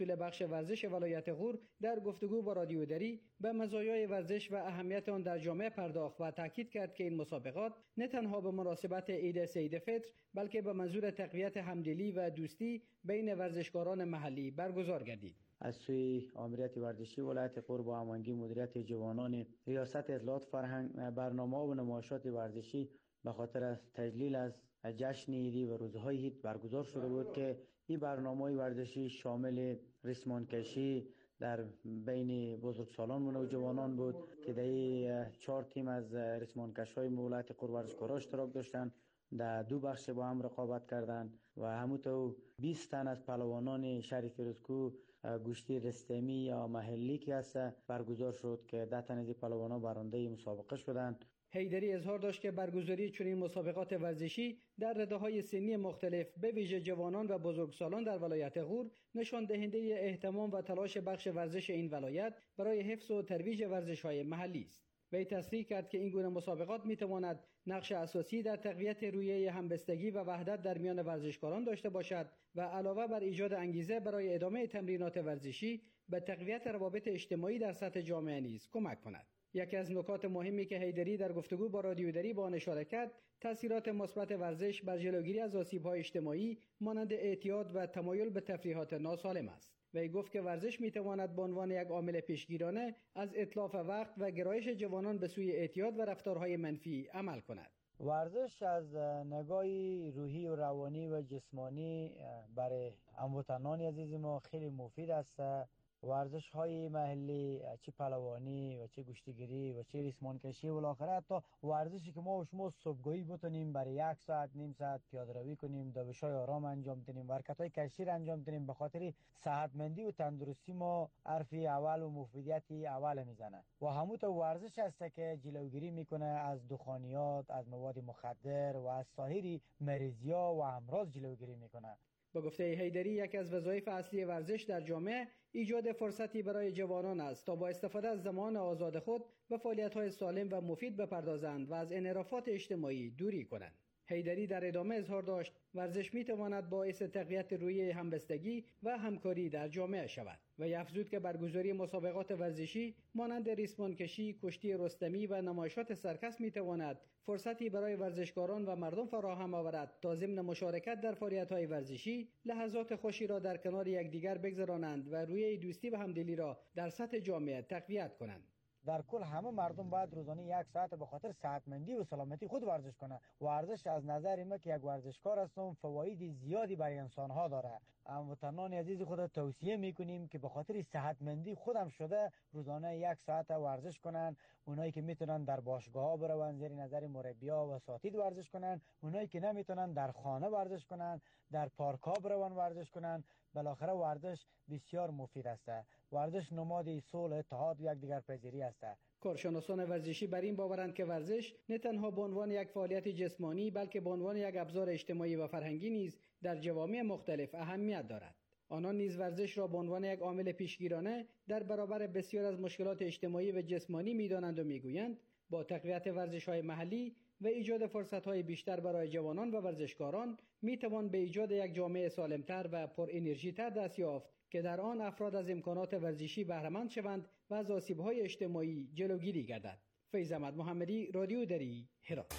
مسئول بخش ورزش ولایت غور در گفتگو با رادیو دری به مزایای ورزش و اهمیت آن در جامعه پرداخت و تاکید کرد که این مسابقات نه تنها به مناسبت عید سید فطر بلکه به منظور تقویت همدلی و دوستی بین ورزشکاران محلی برگزار گردید. از سوی آمریت ورزشی ولایت غور با هماهنگی مدیریت جوانان ریاست اطلاعات فرهنگ برنامه و نمایشات ورزشی به خاطر از تجلیل از جشن عیدی و روزهای عید برگزار شده بود که این برنامه ورزشی شامل ریسمان کشی در بین بزرگسالان و نوجوانان بود که در 4 تیم از ریسمان کش‌های ولایت غور ورزشکاران اشتراک داشتند. در 2 بخش با هم رقابت کردند و همونطور 20 تن از پهلوانان شهر فیروزکوه گشتی رستمی یا محلی که هست برگزار شد که 10 تن از پهلوانان برنده مسابقه شدند. حیدری اظهار داشت که برگزاری چنین مسابقات ورزشی در رده‌های سنی مختلف به ویژه جوانان و بزرگسالان در ولایت غور نشان دهنده اهتمام و تلاش بخش ورزش این ولایت برای حفظ و ترویج ورزش‌های محلی است. وی تصریح کرد که این گونه مسابقات می‌تواند نقش اساسی در تقویت روحیه همبستگی و وحدت در میان ورزشکاران داشته باشد و علاوه بر ایجاد انگیزه برای ادامه تمرینات ورزشی به تقویت روابط اجتماعی در سطح جامعه نیز کمک کند. یکی از نکات مهمی که حیدری در گفتگو با رادیو دری با آن اشاره کرد، تاثیرات مثبت ورزش بر جلوگیری از آسیب‌های اجتماعی مانند اعتیاد و تمایل به تفریحات ناسالم است. وی گفت که ورزش می‌تواند به عنوان یک عامل پیشگیرانه از اتلاف وقت و گرایش جوانان به سوی اعتیاد و رفتارهای منفی عمل کند. ورزش از نگاه روحی و روانی و جسمانی برای هموطنان عزیز ما خیلی مفید است. ورزش های محلی چه پهلوانی و چه گشتیگیری و چه ریسمان کشی و بالاخره حتی ورزشی که ما و شما صبحگاهی بتونیم برای 1 ساعت نیم ساعت پیاده روی کنیم، دوشای آرام انجام بدیم، حرکت های کشی را انجام بدیم، به خاطر صحتمندی و تندرستی ما حرف اول و مفیدیت اول میزنه و همونطور ورزش است که جلوگیری میکنه از دخانیات، از مواد مخدر و از سایر مریضی‌ها و امراض جلوگیری میکنه. با گفته حیدری یکی از وظایف اصلی ورزش در جامعه ایجاد فرصتی برای جوانان است تا با استفاده از زمان آزاد خود به فعالیت‌های سالم و مفید بپردازند و از انحرافات اجتماعی دوری کنند. حیدری در ادامه اظهار داشت ورزش می‌تواند باعث تقویت روحیه همبستگی و همکاری در جامعه شود و افزود که برگزاری مسابقات ورزشی مانند ریسمان کشی، کشتی رستمی و نمایشات سرکس می‌تواند فرصتی برای ورزشکاران و مردم فراهم آورد تا ضمن مشارکت در فعالیت‌های ورزشی لحظات خوشی را در کنار یکدیگر بگذرانند و روحیه دوستی و همدلی را در سطح جامعه تقویت کنند. در کل همه مردم باید روزانه 1 ساعت به خاطر صحتمندی و سلامتی خود ورزش کنه. ورزش از نظر ما که یک ورزشکار هستم فواید زیادی برای انسان ها داره. هموطنان عزیز خود توصیه میکنیم که به خاطر صحتمندی خودم شده روزانه 1 ساعت ورزش کنن. اونایی که میتونن در باشگاه ها برون زیر نظر مربی‌ها و اساتید ورزش کنن، اونایی که نمیتونن در خانه ورزش کنن، در پارک ها برون ورزش کنن. بالاخره ورزش بسیار مفید است. ورزش نماد صلح، اتحاد و یکدیگر پذیری است. کارشناسان ورزشی بر این باورند که ورزش نه تنها به عنوان یک فعالیت جسمانی بلکه به عنوان یک ابزار اجتماعی و فرهنگی نیز در جوامع مختلف اهمیت دارد. آنان نیز ورزش را به عنوان یک عامل پیشگیرانه در برابر بسیار از مشکلات اجتماعی و جسمانی می‌دانند و می‌گویند با تقویت ورزش‌های محلی و ایجاد فرصت‌های بیشتر برای جوانان و ورزشکاران می‌توان به ایجاد یک جامعه سالم‌تر و پر انرژی‌تر دست یافت که در آن افراد از امکانات ورزشی بهره‌مند شوند و از آسیب‌های اجتماعی جلوگیری گردد. فیض احمد محمدی، رادیو دری، هرات.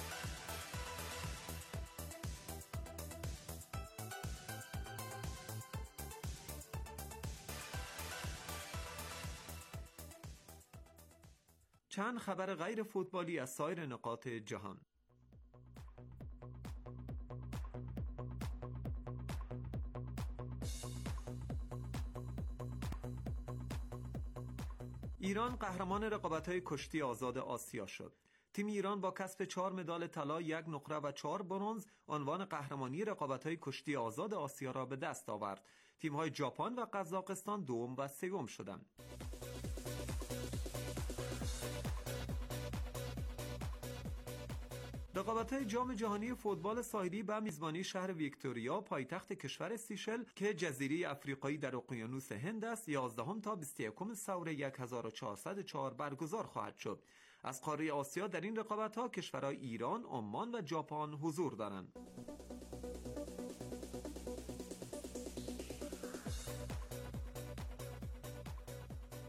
چند خبر غیر فوتبالی از سایر نقاط جهان. ایران قهرمان رقابت‌های کشتی آزاد آسیا شد. تیم ایران با کسب 4 مدال طلا، 1 نقره و 4 برنز عنوان قهرمانی رقابت‌های کشتی آزاد آسیا را به دست آورد. تیم‌های ژاپن و قزاقستان دوم و سوم شدند. رقابت‌های جام جهانی فوتبال ساحلی به میزبانی شهر ویکتوریا پایتخت کشور سیشل که جزیره افریقایی در اقیانوس هند است 11 تا 21 سور 1404 برگزار خواهد شد. از قاره آسیا در این رقابت‌ها کشورهای ایران، عمان و ژاپن حضور دارند.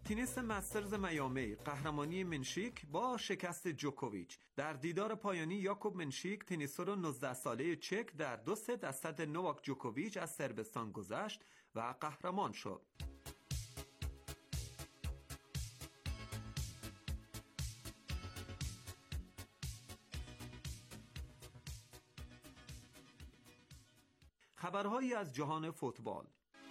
تنیس مسترز میامی قهرمانی منشیک با شکست جوکوویچ. در دیدار پایانی یاکوب منشیک تنیسور 19 ساله چک در 2 ست از صد نوواک جوکوویچ از صربستان گذشت و قهرمان شد. خبرهایی از جهان فوتبال.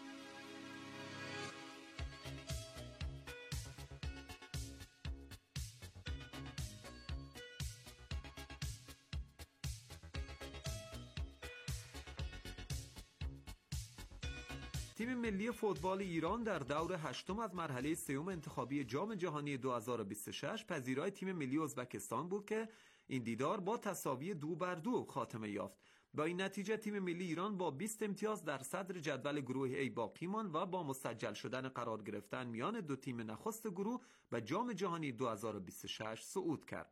تیم ملی فوتبال ایران در دور هشتم از مرحله سوم انتخابی جام جهانی 2026 پذیرای تیم ملی ازبکستان بود که این دیدار با تساوی 2-2 خاتمه یافت. با این نتیجه تیم ملی ایران با 20 امتیاز در صدر جدول گروه A باقی ماند و با مسجل شدن قرار گرفتن میان دو تیم نخست گروه به جام جهانی 2026 صعود کرد.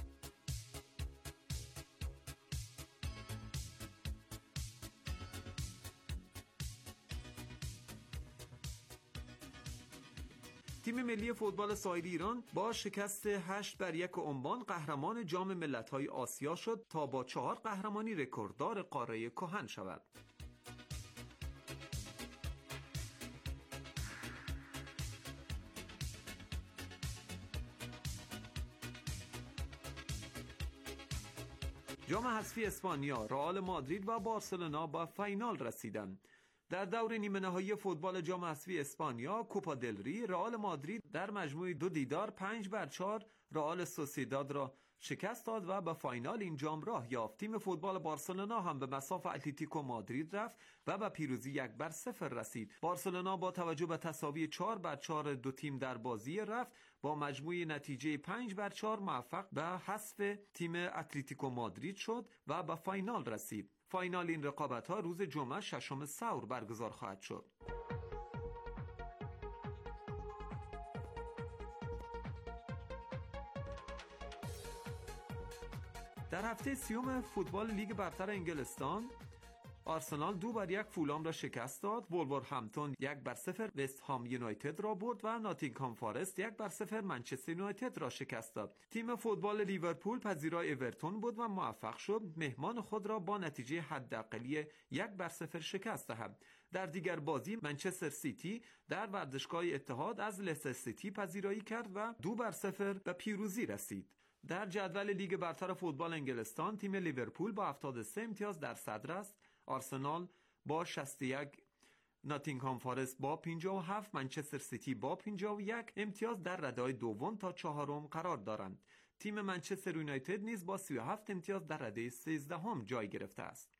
تیم ملی فوتبال ساحلی ایران با شکست 8-1 عنوان قهرمان جام ملت‌های آسیا شد تا با 4 قهرمانی رکورددار قاره کهن شود. جام حذفی اسپانیا، رئال مادرید و بارسلونا با فینال رسیدند. در دور نیمه نهایی فوتبال جام حذفی اسپانیا کوپا دل ری، رئال مادرید در مجموع 2 دیدار 5-4 رئال سوسیداد را شکست داد و به فینال این جام راه یافت. تیم فوتبال بارسلونا هم به مصاف اتلتیکو مادرید رفت و به پیروزی 1-0 رسید. بارسلونا با توجه به تساوی 4-4 دو تیم در بازی رفت با مجموع نتیجه 5-4 موفق به حذف تیم اتلتیکو مادرید شد و به فینال رسید. فینال این رقابت‌ها روز جمعه 6 ثور برگزار خواهد شد. در هفته سیوم فوتبال لیگ برتر انگلستان آرسنال 2-1 فولام را شکست داد. وولورهمپتون 1-0 وست هام یونایتد را برد و ناتینگهام فارست 1-0 منچستر یونایتد را شکست داد. تیم فوتبال لیورپول پذیرای اورتون بود و موفق شد مهمان خود را با نتیجه حداقلی 1-0 شکست دهد. در دیگر بازی منچستر سیتی در ورزشگاه اتحاد از لستر سیتی پذیرایی کرد و 2-0 به پیروزی رسید. در جدول لیگ برتر فوتبال انگلستان تیم لیورپول با 73 امتیاز در صدر است. آرسنال با 61، ناتینگهام فارست با 57، منچستر سیتی با 51 امتیاز در رده‌های دوم تا چهارم قرار دارند. تیم منچستر یونایتد نیز با 37 امتیاز در رده 13 جای گرفته است.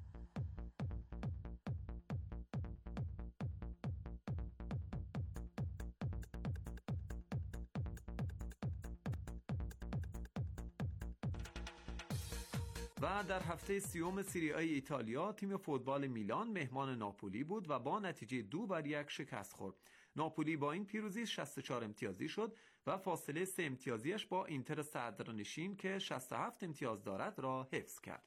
و در هفته سیوم سری آی ایتالیا تیم فوتبال میلان مهمان ناپولی بود و با نتیجه 2-1 شکست خورد. ناپولی با این پیروزی 64 امتیازی شد و فاصله 3 امتیازیش با اینتر صدرنشین که 67 امتیاز دارد را حفظ کرد.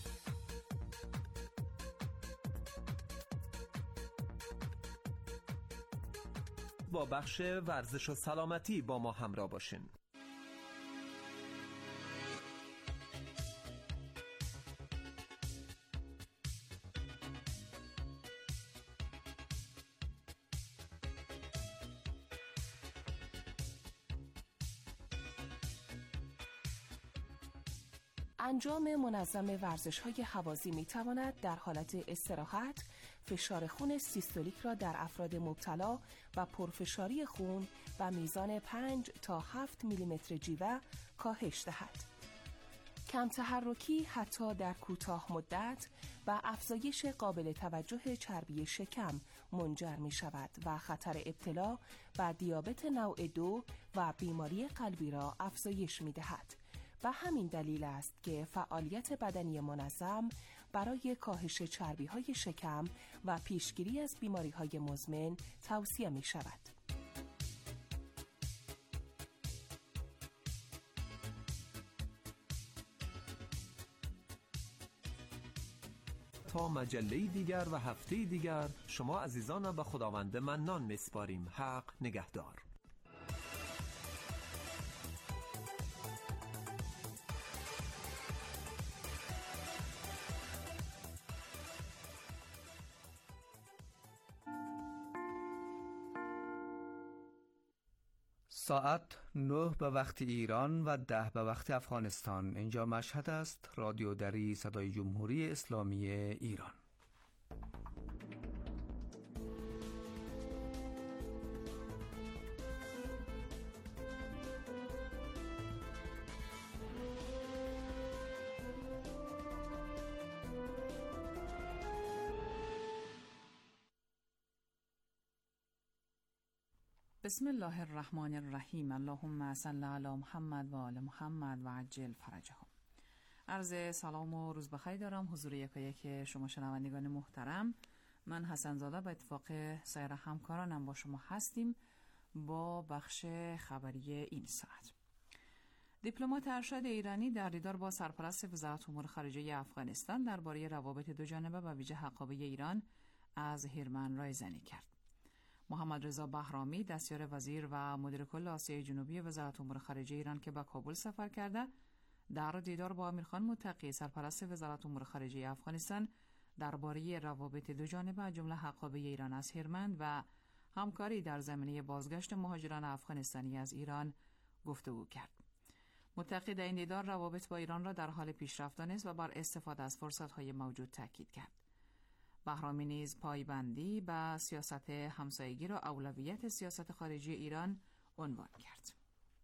با بخش ورزش و سلامتی با ما همراه باشین. انجام منظم ورزش‌های هوازی می‌تواند در حالت استراحت فشار خون سیستولیک را در افراد مبتلا و پرفشاری خون و میزان 5 تا 7 میلیمتر جیوه کاهش دهد. کم تحرکی حتی در کوتاه مدت و افزایش قابل توجه چربی شکم منجر می شود و خطر ابتلا به دیابت نوع 2 و بیماری قلبی را افزایش می دهد. و همین دلیل است که فعالیت بدنی منظم برای کاهش چربی‌های شکم و پیشگیری از بیماری‌های مزمن توصیه می شود. تا مجله دیگر و هفته دیگر شما عزیزان به خداوند منان میسپاریم. حق نگهدار. ساعت 9 به وقت ایران و 10 به وقت افغانستان. اینجا مشهد است، رادیو دری صدای جمهوری اسلامی ایران. بسم الله الرحمن الرحیم. اللهم صل علی محمد و آل محمد و عجل فرجهم. عرض سلام و روز بخیر دارم حضور یکایک شما شنوندگان محترم. من حسن زاده به اتفاق سایر همکارانم با شما هستیم با بخش خبری این ساعت. دیپلمات ارشد ایرانی در دیدار با سرپرست وزارت امور خارجه افغانستان درباره روابط دو جانبه و ویژه حقابه ایران از هرمن رایزنی کرد. محمد رضا بهرامی دستیار وزیر و مدیر کل آسیای جنوبی وزارت امور خارجه ایران که به کابل سفر کرده، در دیدار با امیرخان متقی سرپرست وزارت امور خارجه افغانستان درباره روابط دو جانبه از جمله حقابه ایران از هرمند و همکاری در زمینه بازگشت مهاجران افغانستانی از ایران گفتگو کرد. متقی در این دیدار روابط با ایران را در حال پیشرفت دانست و بر استفاده از فرصت‌های موجود تاکید کرد. بهرامی نیز پایبندی به سیاست همسایگی را اولویت سیاست خارجی ایران عنوان کرد.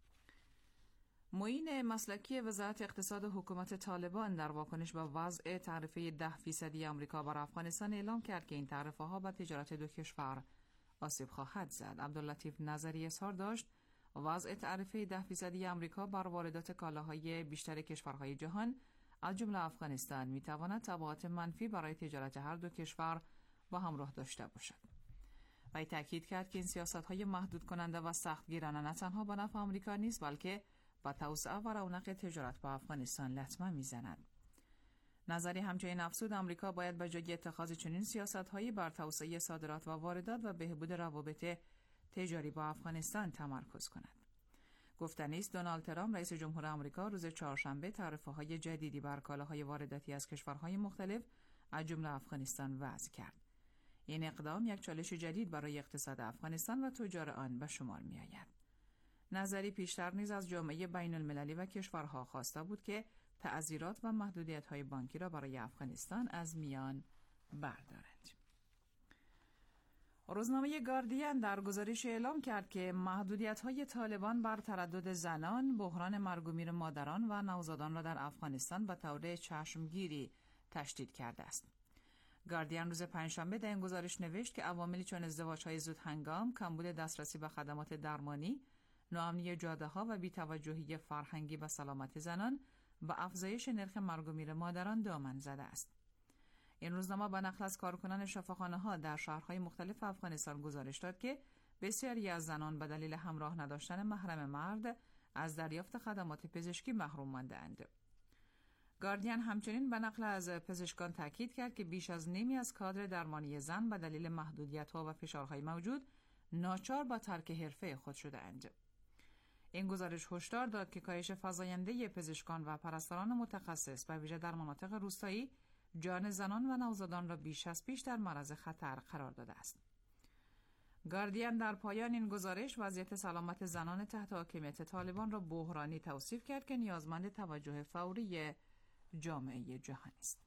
معین مسلکی وزارت اقتصاد حکومت طالبان در واکنش به وضع تعرفه 10% آمریکا بر افغانستان اعلام کرد که این تعرفه ها به تجارت دو کشور آسیب خواهد زد. عبداللطیف نظری اظهار داشت وضع تعرفه 10% آمریکا بر واردات کالاهای بیشتر کشورهای جهان از جمله افغانستان میتواند تبعات منفی برای تجارت هر دو کشور با همراه داشته باشد. وی تاکید کرد که این سیاست‌های محدود کننده و سختگیرانه نه تنها به نفع آمریکا نیست بلکه با توسعه و رونق تجارت با افغانستان لطمه میزند. نظری همچنین افزود آمریکا باید به جای اتخاذ چنین سیاست‌هایی بر توسعه صادرات و واردات و بهبود روابط تجاری با افغانستان تمرکز کند. گفتنی است دونالد ترامپ رئیس جمهور آمریکا روز چهارشنبه تعرفه‌های جدیدی بر کالاهای وارداتی از کشورهای مختلف از جمله افغانستان وضع کرد. این اقدام یک چالش جدید برای اقتصاد افغانستان و تجار آن به شمار می‌آید. نظری پیشتر نیز از جامعه بین‌المللی و کشورها خواسته بود که تعزیرات و محدودیت‌های بانکی را برای افغانستان از میان بردارند. روزنامه گاردین در گزارش اعلام کرد که محدودیت‌های طالبان بر تردد زنان، بحران مرگ و میر مادران و نوزادان را در افغانستان به طور چشمگیری تشدید کرده است. گاردین روز پنجشنبه در این گزارش نوشت که عواملی چون ازدواج‌های زود هنگام، کمبود دسترسی به خدمات درمانی، ناامنی جاده‌ها و بی‌توجهی فرهنگی به سلامت زنان و افزایش نرخ مرگ و میر مادران دامن زده است. این روزنامه به نقل از کارکنان شفاخانه‌ها در شهرهای مختلف افغانستان گزارش داد که بسیاری از زنان به دلیل همراه نداشتن محرم مرد از دریافت خدمات پزشکی محروم مانده‌اند. گاردین همچنین به نقل از پزشکان تاکید کرد که بیش از نیمی از کادر درمانی زن به دلیل محدودیت‌ها و فشارهای موجود ناچار به ترک حرفه خود شده‌اند. این گزارش هشدار داد که کاهش فزاینده پزشکان و پرستاران متخصص به ویژه در مناطق روستایی جان زنان و نوزادان را بیش از پیش در معرض خطر قرار داده است. گاردین در پایان این گزارش وضعیت سلامت زنان تحت حاکمیت طالبان را بحرانی توصیف کرد که نیازمند توجه فوری جامعه جهانی است.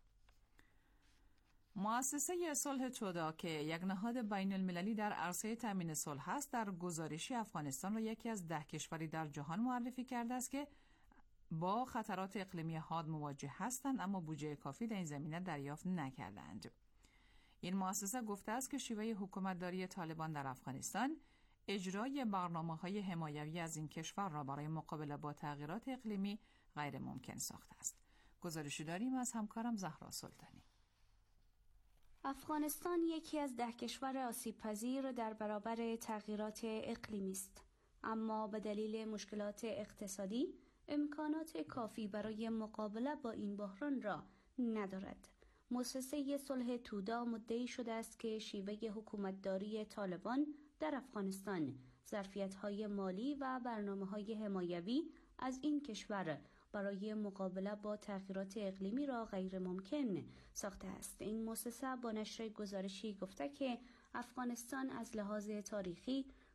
مؤسسه صلح تودا که یک نهاد بین المللی در عرصه تامین صلح است، در گزارشی افغانستان را یکی از 10 کشوری در جهان معرفی کرده است که با خطرات اقلیمی حاد مواجه هستند اما بودجه کافی در این زمینه دریافت نکردند. این مؤسسه گفته است که شیوه حکومتداری طالبان در افغانستان اجرای برنامه‌های حمایوی از این کشور را برای مقابله با تغییرات اقلیمی غیر ممکن ساخته است. گزارشی داریم از همکارم زهرا سلطانی. افغانستان یکی از 10 کشور آسیب‌پذیر در برابر تغییرات اقلیمی است، اما به دلیل مشکلات اقتصادی امکانات کافی برای مقابله با این بحران را ندارد. مؤسسه صلح تودا مدعی شده است که شیوه حکومتداری طالبان در افغانستان ظرفیت‌های مالی و برنامه‌های حمایوی از این کشور برای مقابله با تغییرات اقلیمی را غیر ممکن ساخته است. این مؤسسه با نشر گزارشی گفته که افغانستان از لحاظ تاریخی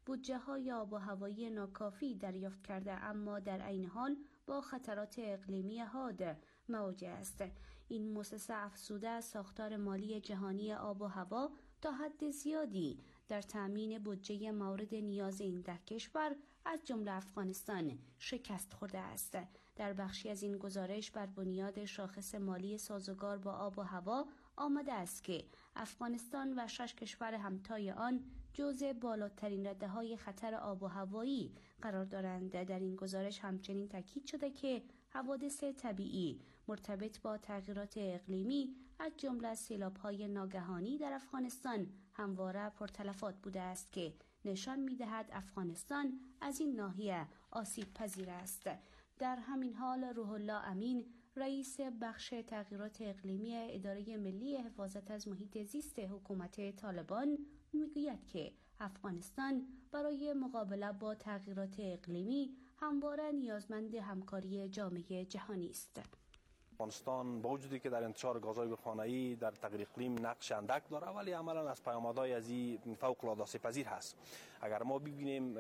بودجه‌های آب و هوایی ناکافی دریافت کرده، اما در عین حال با خطرات اقلیمی حاد مواجه است. این مؤسسه افزوده از ساختار مالی جهانی آب و هوا تا حد زیادی در تأمین بودجه مورد نیاز این 10 کشور از جمله افغانستان شکست خورده است. در بخشی از این گزارش بر بنیاد شاخص مالی سازگار با آب و هوا آمده است که افغانستان و 6 کشور همتای آن جزء بالاترین رده‌های خطر آب و هوایی قرار دارند. در این گزارش همچنین تاکید شده که حوادث طبیعی مرتبط با تغییرات اقلیمی از جمله سیلاب‌های ناگهانی در افغانستان همواره پرتلفات بوده است که نشان می‌دهد افغانستان از این ناحیه آسیب پذیر است. در همین حال روح الله امین، رئیس بخش تغییرات اقلیمی اداره ملی حفاظت از محیط زیست حکومت طالبان میگوید که افغانستان برای مقابله با تغییرات اقلیمی همواره نیازمند همکاری جامعه جهانی است. افغانستان با وجودی که در انتشار گازهای گلخانه‌ای در تغییر اقلیم نقش اندک داره، ولی عملاً از پیامدهای از این فوق‌العاده آسیب‌پذیر هست. اگر ما ببینیم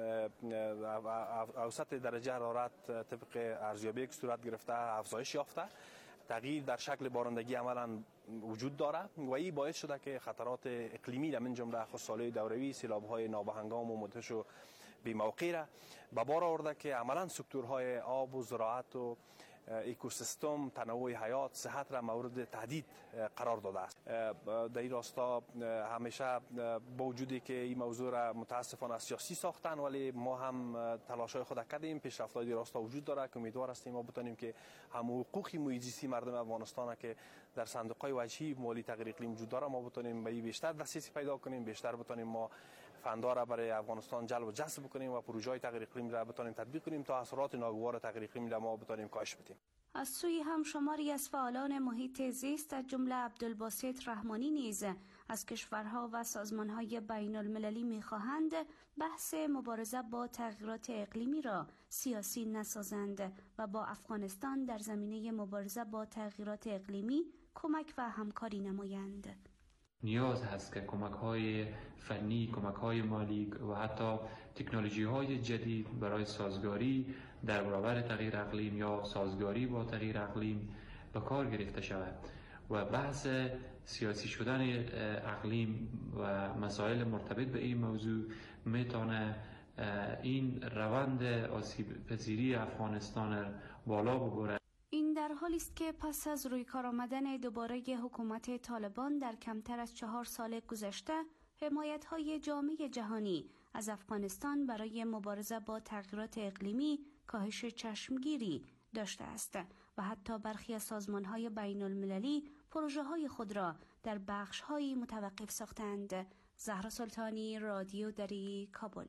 اوسط درجه حرارت طبق ارزیابی که صورت گرفته افزایش یافته، تغییر در شکل بارندگی عملاً وجود داره و این باعث شده که خطرات اقلیمی در من جمله خشکسالی دوره‌ای، سیلاب‌های نابهنگام و منتشر و بی‌موقع را به بار آورده که عملاً سکتورهای آب و زراعت و اکوسیستم، تنوع حیات، صحت را مورد تهدید قرار داده است. در این راستا همیشه با وجودی که این موضوع را متاسفانه سیاسی ساختن، ولی ما هم تلاش‌های خود کردیم. پیشرفت‌های در راستا وجود داره که امیدوار هستیم ما بتونیم که هم حقوقی محیط زیستی مردم افغانستان که در صندوق‌های وجهی مالی تغییر اقلیم وجود داره ما بتونیم به بیشتر دسترسی پیدا کنیم، بیشتر بتونیم ما فندا را برای افغانستان جلب و جذب کنیم و پروژه‌های تغییر اقلیم را بتونیم تطبیق کنیم تا اثرات ناگوار تغییر اقلیم را ما بتونیم کاهش بدیم. از سوی هم شماری از فعالان محیط زیست از جمله عبدالباسط رحمانی نیز از کشورها و سازمان‌های بین‌المللی می‌خواهند بحث مبارزه با تغییرات اقلیمی را سیاسی نسازند و با افغانستان در زمینه مبارزه با تغییرات اقلیمی کمک و همکاری نمایند. نیاز هست که کمک‌های فنی، کمک‌های مالی و حتی تکنولوژی‌های جدید برای سازگاری در برابر تغییر اقلیم یا سازگاری با تغییر اقلیم به کار گرفته شود و بحث سیاسی شدن اقلیم و مسائل مرتبط به این موضوع میتونه این روند آسیب پذیری افغانستان بالا ببره. این در حالی است که پس از روی کار آمدن دوباره حکومت طالبان در کمتر از 4 سال گذشته، حمایت‌های جامعه جهانی از افغانستان برای مبارزه با تغییرات اقلیمی کاهش چشمگیری داشته است و حتی برخی از سازمان‌های بین‌المللی پروژه‌های خود را در بخش‌هایی متوقف ساختند. زهرا سلطانی، رادیو دری، کابل.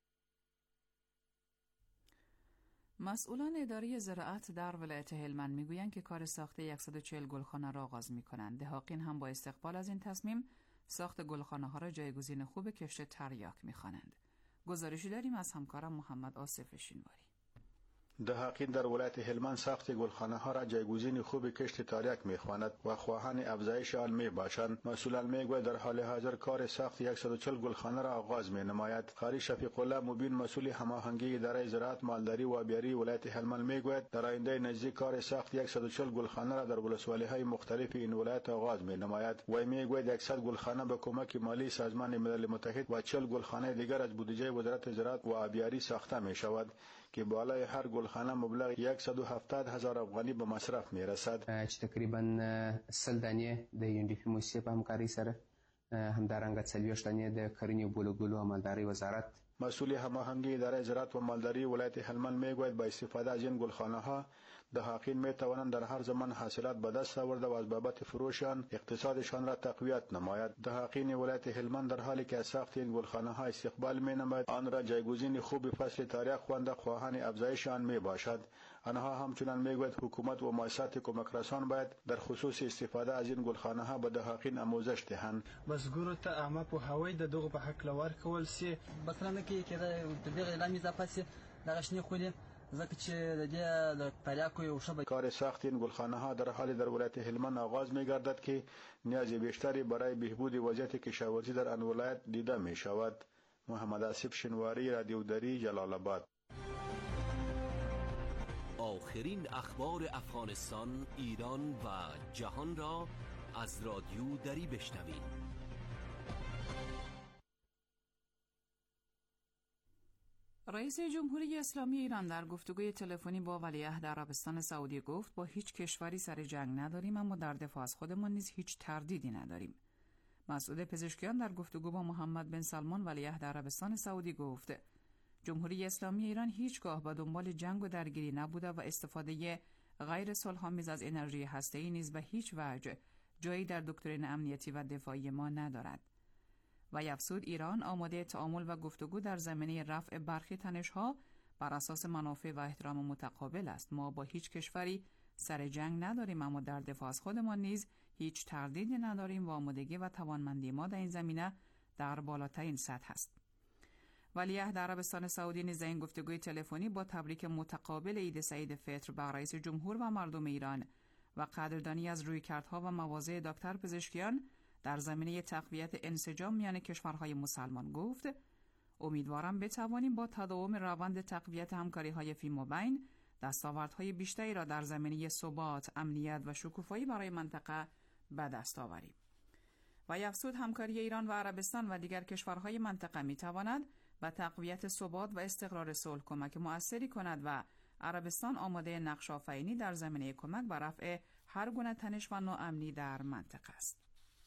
مسئولان اداره زراعت در ولایت هلمند میگویند که کار ساخت 140 گلخانه را آغاز می‌کنند. دهاقین هم با استقبال از این تصمیم ساخت گلخانه‌ها را جایگزین خوب کشت تریاک می‌خوانند. گزارشی داریم از همکارم محمد آصف شینواری. دهاقین در ولایت هلمند ساخت گلخانه ها را جایگزین خوب کشت تریاک می‌خواند و خواهان افزایش آن میباشند. مسئولان میگویند در حال حاضر کار ساخت 140 گلخانه را آغاز مینماید. قاری شفیق الله مبین مسئول هماهنگی اداره زراعت، مالداری و آبیاری ولایت هلمند میگوید در آینده نزدیک کار ساخت 140 گلخانه را در ولسوالی‌های مختلف این ولایت آغاز مینماید. و میگوید 100 گلخانه به کمک مالی سازمان ملل متحد و 40 گلخانه دیگر از بودجه وزارت زراعت و آبیاری ساخته میشود که بالای هر گلخانه مبلغ 170,000 افغانی به مصرف میرسد. چې تقریبا 100 دانې د UNDP موسسې په همکارۍ سره همدارنګه 40 دانې د کرنې او بولګلو او مالدارۍ وزارت. مسئول هماهنگی اداره زراعت و مالداری ولایت هلمند میگوید با استفاده از این گلخانه ها دهاقین میتوانند در هر زمان حاصلات به دست آورده و از بابت فروشان اقتصادشان را تقویت نماید. دهاقین ولایت هلمند در حالی که از ساخت این گلخانه ها استقبال مینماید آن را جایگزین خوب فصل تریاک خوانده خواهان افزایش آن میباشد. آنها همچنان میگوید حکومت و مؤسسات کمک رسان باید در خصوص استفاده از این گلخانه ها به دهاقین آموزش دهند. بزګرو ته عامه پوهاوی د دغه په حق لور کول سي بسنه کې کېده د دغه اعلان اضافه سي دغه شنه خولي ځکه چې د دې د تریاکو یو شبکه کار ساخت این گلخانه ها در حال در ولایت هلمند آغاز می‌گردد که نیاز بیشتری برای بهبود وضعیت کشاورزی در آن ولایت دیده می‌شود. محمد آصف شنواری، رادیو دری، جلال آباد. آخرین اخبار افغانستان، ایران و جهان را از رادیو دری بشنوید. رئیس جمهوری اسلامی ایران در گفتگوی تلفنی با ولیعهد عربستان سعودی گفت با هیچ کشوری سر جنگ نداریم، اما در دفاع از خودمان نیز هیچ تردیدی نداریم. مسعود پزشکیان در گفتگو با محمد بن سلمان ولیعهد عربستان سعودی گفت جمهوری اسلامی ایران هیچگاه به دنبال جنگ و درگیری نبوده و استفاده غیر صلح‌آمیز از انرژی هسته‌ای نیز به هیچ وجه جایی در دکترین امنیتی و دفاعی ما ندارد. و افزود ایران آماده تعامل و گفتگو در زمینه رفع برخی تنش‌ها بر اساس منافع و احترام متقابل است. ما با هیچ کشوری سر جنگ نداریم، اما در دفاع از خودمان نیز هیچ تردیدی نداریم و آمادگی و توانمندی ما در این زمینه در بالاترین سطح است. ولیعهد عربستان سعودی نیز این گفتگوی تلفنی با تبریک متقابل عید سعید فطر بر رئیس جمهور و مردم ایران و قدردانی از رویکردها و مواضع دکتر پزشکیان در زمینه تقویت انسجام میان کشورهای مسلمان گفت امیدوارم بتوانیم با تداوم روند تقویت همکاری‌های فیمابین دستاوردهای بیشتری را در زمینه ثبات، امنیت و شکوفایی برای منطقه به دست آوریم. و افزود همکاری ایران و عربستان و دیگر کشورهای منطقه میتواند به تقویت ثبات و استقرار صلح کمک مؤثری کند و عربستان آماده نقش آفرینی در زمینه کمک به رفع هر گونه تنش و ناامنی در منطقه است.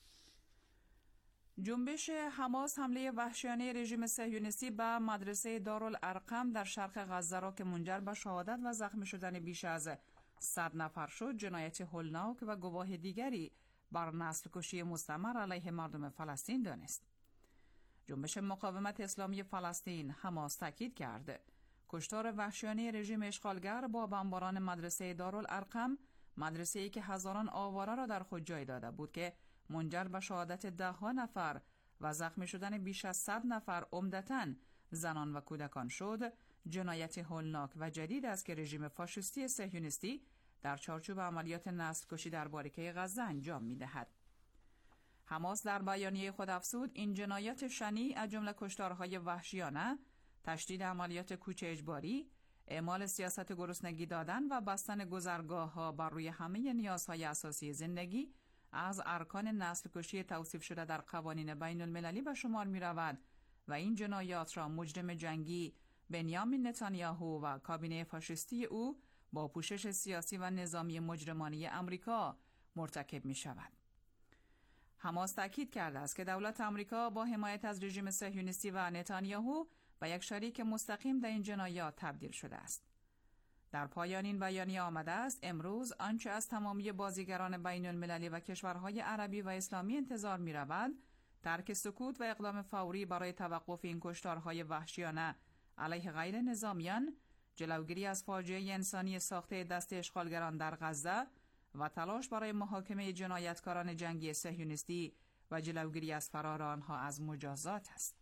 جنبش حماس حمله وحشیانه رژیم صهیونیستی به مدرسه دارالارقم در شرق غزه را که منجر به شهادت و زخمی شدن بیش از 100 نفر شد جنایت هولناک و گواه دیگری بر نسل کشی مستمر علیه مردم فلسطین دانست. جنبش مقاومت اسلامی فلسطین حماس تاکید کرد کشتار وحشیانه رژیم اشغالگر با بمباران مدرسه دارالارقم، مدرسه‌ای که هزاران آواره را در خود جای داده بود که منجر به شهادت ده‌ها نفر و زخمی شدن بیش از 100 نفر عمدتاً زنان و کودکان شد، جنایت هولناک و جدید است که رژیم فاشیستی صهیونیستی در چارچوب عملیات نسل‌کشی در باریکه غزه انجام می‌دهد. حماس در بیانیه خود افزود این جنایات شنیع از جمله کشتارهای وحشیانه، تشدید عملیات کوچ اجباری، اعمال سیاست گرسنگی دادن و بستن گذرگاه‌ها بر روی همه نیازهای اساسی زندگی از ارکان نسل کشی توصیف شده در قوانین بین المللی به شمار می رود و این جنایات را مجرم جنگی بنیامین نتانیاهو و کابینه فاشیستی او با پوشش سیاسی و نظامی مجرمانه امریکا مرتکب می شود. حماس تاکید کرده است که دولت امریکا با حمایت از رژیم صهیونیستی و نتانیاهو به یک شریک مستقیم در این جنایات تبدیل شده است. در پایان این بیانیه آمده است امروز آنچه از تمامی بازیگران بین المللی و کشورهای عربی و اسلامی انتظار می رود ترک سکوت و اقدام فوری برای توقف این کشتارهای وحشیانه علیه غیر نظامیان، جلوگیری از فاجعه انسانی ساخته دست اشغالگران در غزه و تلاش برای محاکمه جنایتکاران جنگی صهیونیستی و جلوگیری از فرار آنها از مجازات است.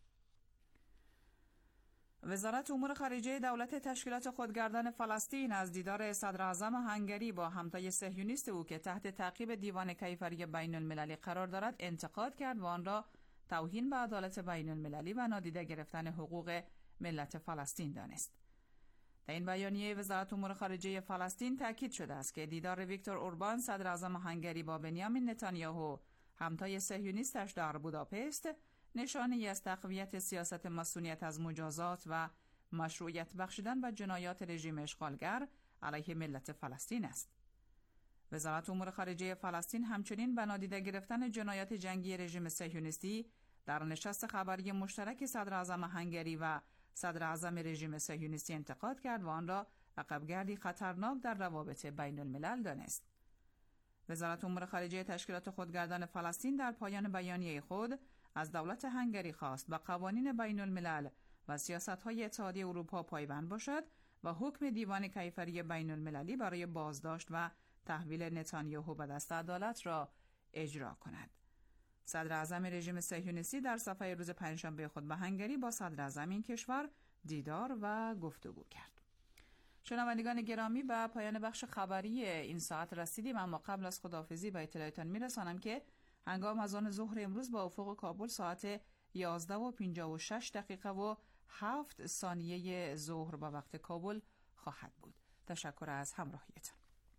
وزارت امور خارجه دولت تشکیلات خودگردان فلسطین از دیدار صدر اعظم هنگری با همتای صهیونیست او که تحت تعقیب دیوان کیفری بین المللی قرار دارد انتقاد کرد و آن را توهین به عدالت بین المللی و نادیده گرفتن حقوق ملت فلسطین دانست. در این بیانیه وزارت امور خارجه فلسطین تاکید شده است که دیدار ویکتور اوربان صدر اعظم هنگری با بنیامین نتانیاهو همتای صهیونیستش در بوداپست نشانه‌ای از تقویت سیاست مصونیت از مجازات و مشروعیت بخشیدن و جنایات رژیم اشغالگر علیه ملت فلسطین است. وزارت امور خارجه فلسطین همچنین به نادیده گرفتن جنایات جنگی رژیم صهیونیستی در نشست خبری مشترک صدر اعظم هنگری و صدر اعظم رژیم صهیونیستی انتقاد کرد و آن را عقبگردی خطرناک در روابط بین الملل دانست. وزارت امور خارجه تشکیلات خودگردان فلسطین در پایان بیانیه خود از دولت هنگری خواست به قوانین بین الملل و سیاست‌های اتحادیه اروپا پایبند باشد و حکم دیوان کیفری بین المللی برای بازداشت و تحویل نتانیاهو به دست عدالت را اجرا کند. صدر اعظم رژیم صهیونیستی در صفحه روز پنجشنبه خود به هنگری با صدر اعظم این کشور دیدار و گفتگو کرد. شنوندگان گرامی، به پایان بخش خبری این ساعت رسیدیم، اما قبل از خداحافظی به اطلاعتان میرسانم که هنگام اذان ظهر امروز با افق کابل ساعت 11:56 ظهر به وقت کابل خواهد بود. تشکر از همراهیتان.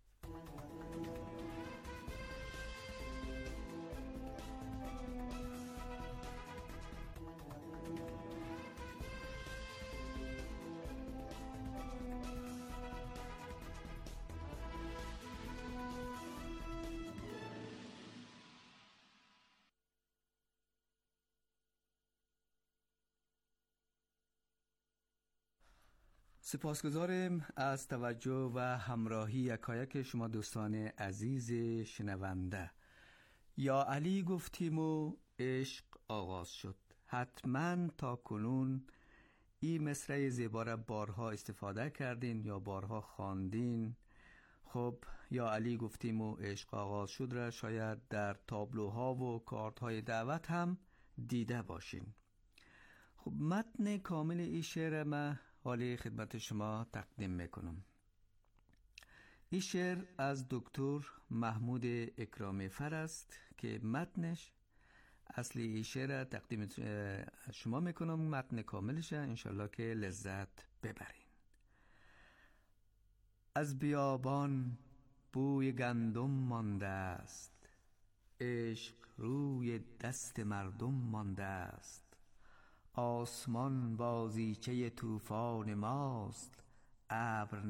سپاسگزاریم از توجه و همراهی یکایک شما دوستان عزیز شنونده. یا علی گفتیم و عشق آغاز شد. حتما تا کنون این مصرع زیبا را بارها استفاده کردین یا بارها خواندین. خب یا علی گفتیم و عشق آغاز شد را شاید در تابلوها و کارت‌های دعوت هم دیده باشین. خب متن کامل این شعر ما حالی خدمت شما تقدیم میکنم. این شعر از دکتر محمود اکرامی فر است که متنش اصلی این شعر تقدیم شما میکنم. متن کاملش انشالله که لذت ببرین. از بیابان بوی گندم مانده است، عشق روی دست مردم مانده است. آسمان بازیچه طوفان ماست، ابر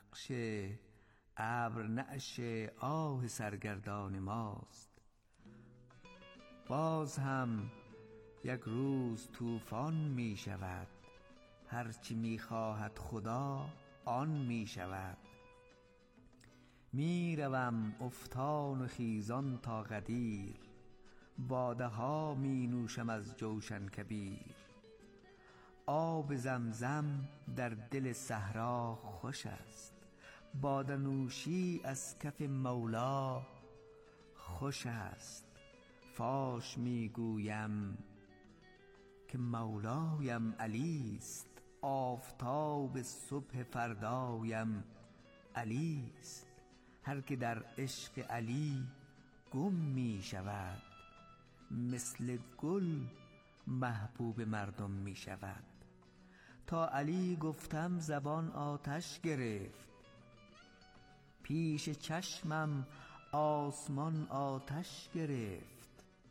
نعش آه سرگردان ماست. باز هم یک روز طوفان می شود، هرچی می خواهد خدا آن می شود. می روم افتان و خیزان تا غدیر، باده ها می نوشم از جوشن کبیر. آب زمزم در دل صحرا خوش است، باده نوشی از کف مولا خوش است. فاش می گویم که مولایم علی است، آفتاب صبح فردایم علی است. هر که در عشق علی گم می شود، مثل گل محبوب مردم می شود. تا علی گفتم زبان آتش گرفت، پیش چشمم آسمان آتش گرفت.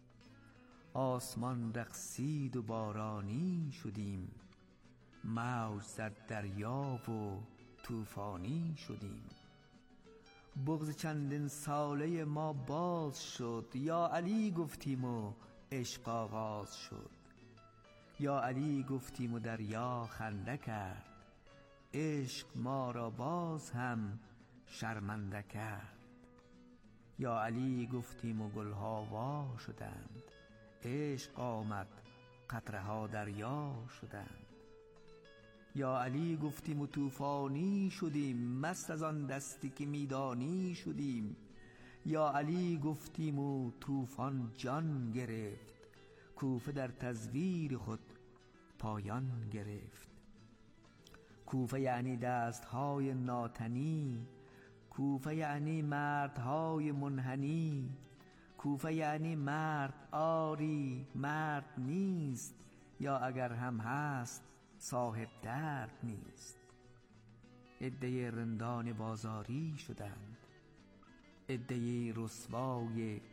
آسمان رقصید و بارانی شدیم، موج زد دریا و طوفانی شدیم. بغض چندین ساله ما باز شد، یا علی گفتیم و عشق آغاز شد. یا علی گفتیم و دریا خنده کرد، عشق ما را باز هم شرمنده کرد. یا علی گفتیم و گلها وا شدند، عشق آمد قطره ها دریا شدند. یا علی گفتیم و طوفانی شدیم، مست از آن دستی که میدانی شدیم. یا علی گفتیم و طوفان جان گرفت، کوفه در تزویر خود پایان گرفت. کوفه یعنی دستهای ناتنی، کوفه یعنی مردهای منحنی. کوفه یعنی مرد آری مرد نیست، یا اگر هم هست صاحب درد نیست. عده رندان بازاری شدند، عده رسوای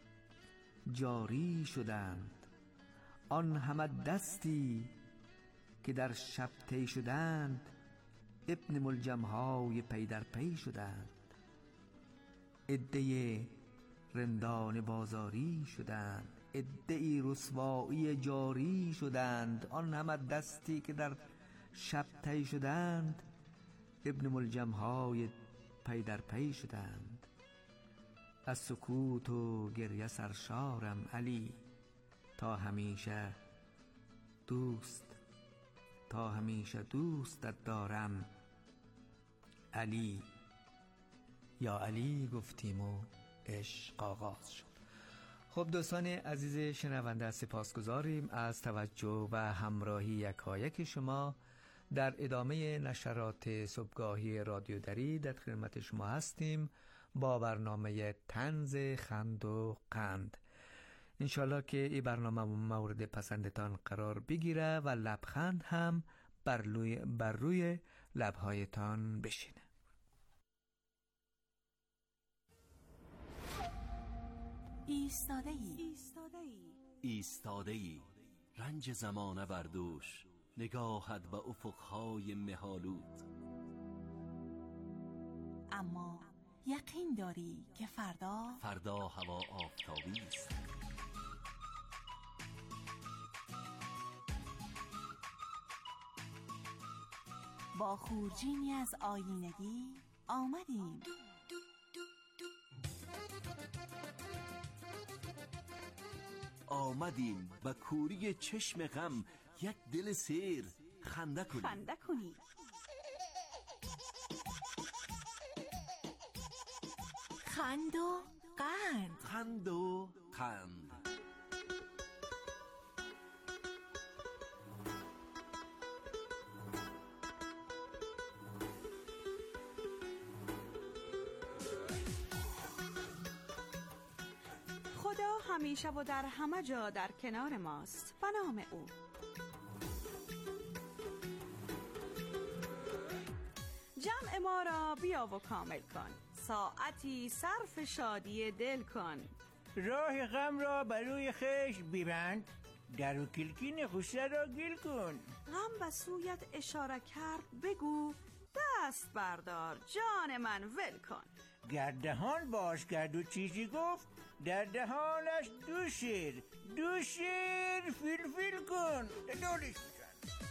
جاری شدند. آن همه دستی که در شب طی شدند، ابن ملجم‌های پی در پی شدند. عده رندان بازاری شدند، عده رسوایی جاری شدند. آن همه دستی که در شب طی شدند، ابن ملجم‌های پی در پی شدند. از سکوت و گریه سرشارم علی، تا همیشه دوستت دارم علی. یا علی گفتیم و عشق آغاز شد. خب دوستان عزیز شنونده، سپاسگزاریم از توجه و همراهی یکایک شما. در ادامه نشرات صبحگاهی رادیو دری در خدمت شما هستیم با برنامه طنز خند و قند. انشالله که این برنامه مورد پسندتان قرار بگیره و لبخند هم بر روی لبهایتان بشینه. ایستاده‌ای رنج زمانه بر دوش، نگاهت به افقهای مه‌آلود. اما یقین داری که فردا هوا آفتابی است. با خورجینی از آینگی آمدیم به کوری چشم غم، یک دل سیر خنده کنیم. خند و قند. خدا همیشه و در همه جا در کنار ماست، به نام او. جمع ما را بیا و کامل کن، ساعتی صرف شادی دل کن. راه غم را بروی خشم ببند، در و کلکین غصه را گل کن. غم به سویت اشاره کرد، بگو دست بردار جان من ول کن. گردهان باز کرد و چیزی گفت، در دهانش دو شیر فیل کن. دولش میشن.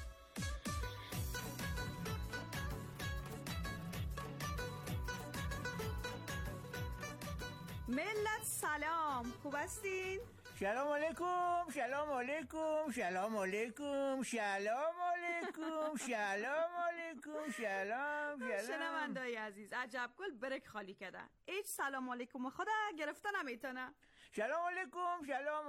ملت سلام، خوب هستین؟ سلام علیکم. شنوندای عزیز، عجب گل برک خالی کردن. هیچ سلام علیکم خدا گرفته نمیتونه. سلام علیکم.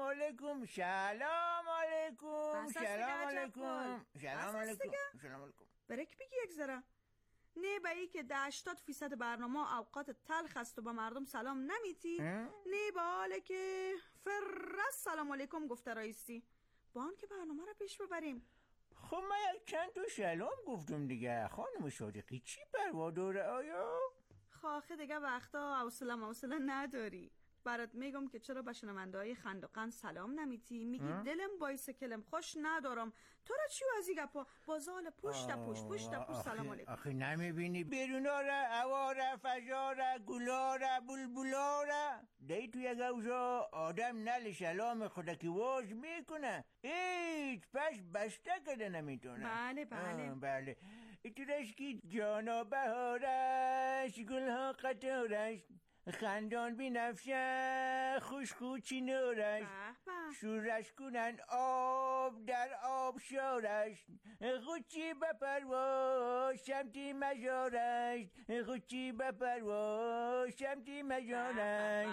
برک بگی یک ذره. نه به ای که 80% برنامه اوقات تلخ است و به مردم سلام نمیتی، نه به حاله که فرست سلام علیکم گفته رایستی. با آن که برنامه را پیش ببریم. خب من یک چند تا سلام گفتم دیگه. خانم صادقی چی پروا داره آیا؟ خاخه دیگه وقتا حوصله نداری. برات میگم که چرا به شنونده‌های خند و قند سلام نمیتی. میگی دلم بایس کلم خوش ندارم. تو را چیو از این گپا بازال پشت سلام علیکم. آخه نمیبینی بیرونا را، هوا را، فضا را، گلا را، بلبلا را دی توی گوزا آدم نل سلام خدا که واز میکنه. هیچ پس بسته کده نمیتونه. بله ایتونش که جانا بهارش، گلها قطارش، خندان بی نفشه، خوش خوچی نورش، شورش کنن آب در آب شارش، خوچی بپروا شمتی مجارش، خوچی بپروا شمتی مجارش.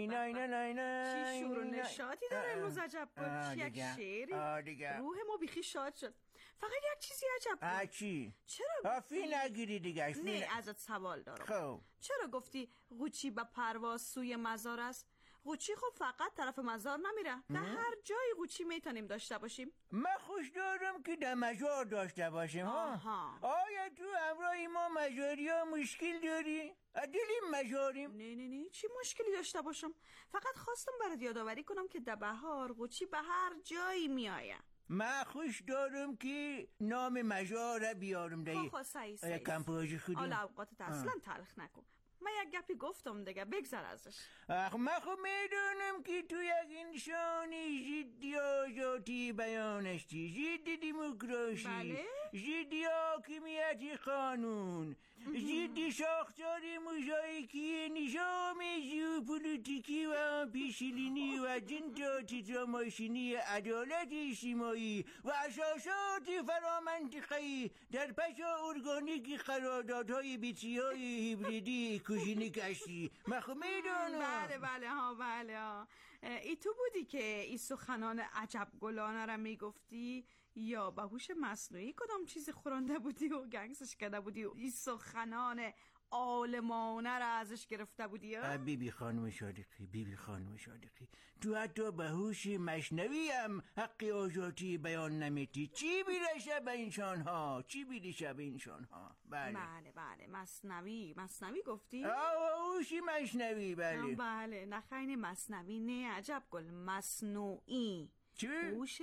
چی شور و نشاطی داره امروز عجب گل. یک شعری روح ما بیخی شاد شد. فقط یک چیزی عجب بود. چی؟ چرا فی نگیری دیگه؟ نه ازت سوال دارم. خب چرا گفتی قوچی به پرواز سوی مزار است؟ قوچی خب فقط طرف مزار نمیره. در هر جای قوچی میتونیم داشته باشیم. من خوش دارم که در مزار داشته باشیم. آیا تو همراه ما مزاری ها مشکل داری؟ دلیم مزاریم؟ نه چی مشکلی داشته باشم؟ فقط خواستم برات یادآوری کنم که در بهار قوچی به هر جایی میآیه. من خوش دارم که نام مزار بیارم دیگه. سعی کمپوزی خودم. حالا اوقاتت اصلا تلخ نکن. من یک گپی گفتم دیگه، بگذر ازش. من خب میدونم که تو یک انسانی ضد آزادی بیانش چی، ضد دموکراسی، بله؟ ضد حاکمیت قانون، ضد ساختار موزاییکی نظام ژئوپلیتیکی و پیشینی و جنت تیتراماشینی عدالت اجتماعی و اساسات فرامنطقه‌ای در پشا ارگانیک قراردادهای بیتریای هیبریدی کوژینیک هستی. من خب میدونم. بله. ای تو بودی که ای سخنان عجب گلانه را میگفتی یا به هوش مصنوعی کدام چیزی خورنده بودی و گنگسش کرده بودی و ای سخنان عالمانه را ازش گرفته بودی؟ بیبی خانم صادقی تو حتی به هوش مصنوی هم حق آزادی بیان نمیتی. چی بیرشه به این شانها؟ بله مصنوی گفتی؟ هوش مصنوی. بله نخین مصنوی نه، عجب گل مصنوعی. چی؟ هوش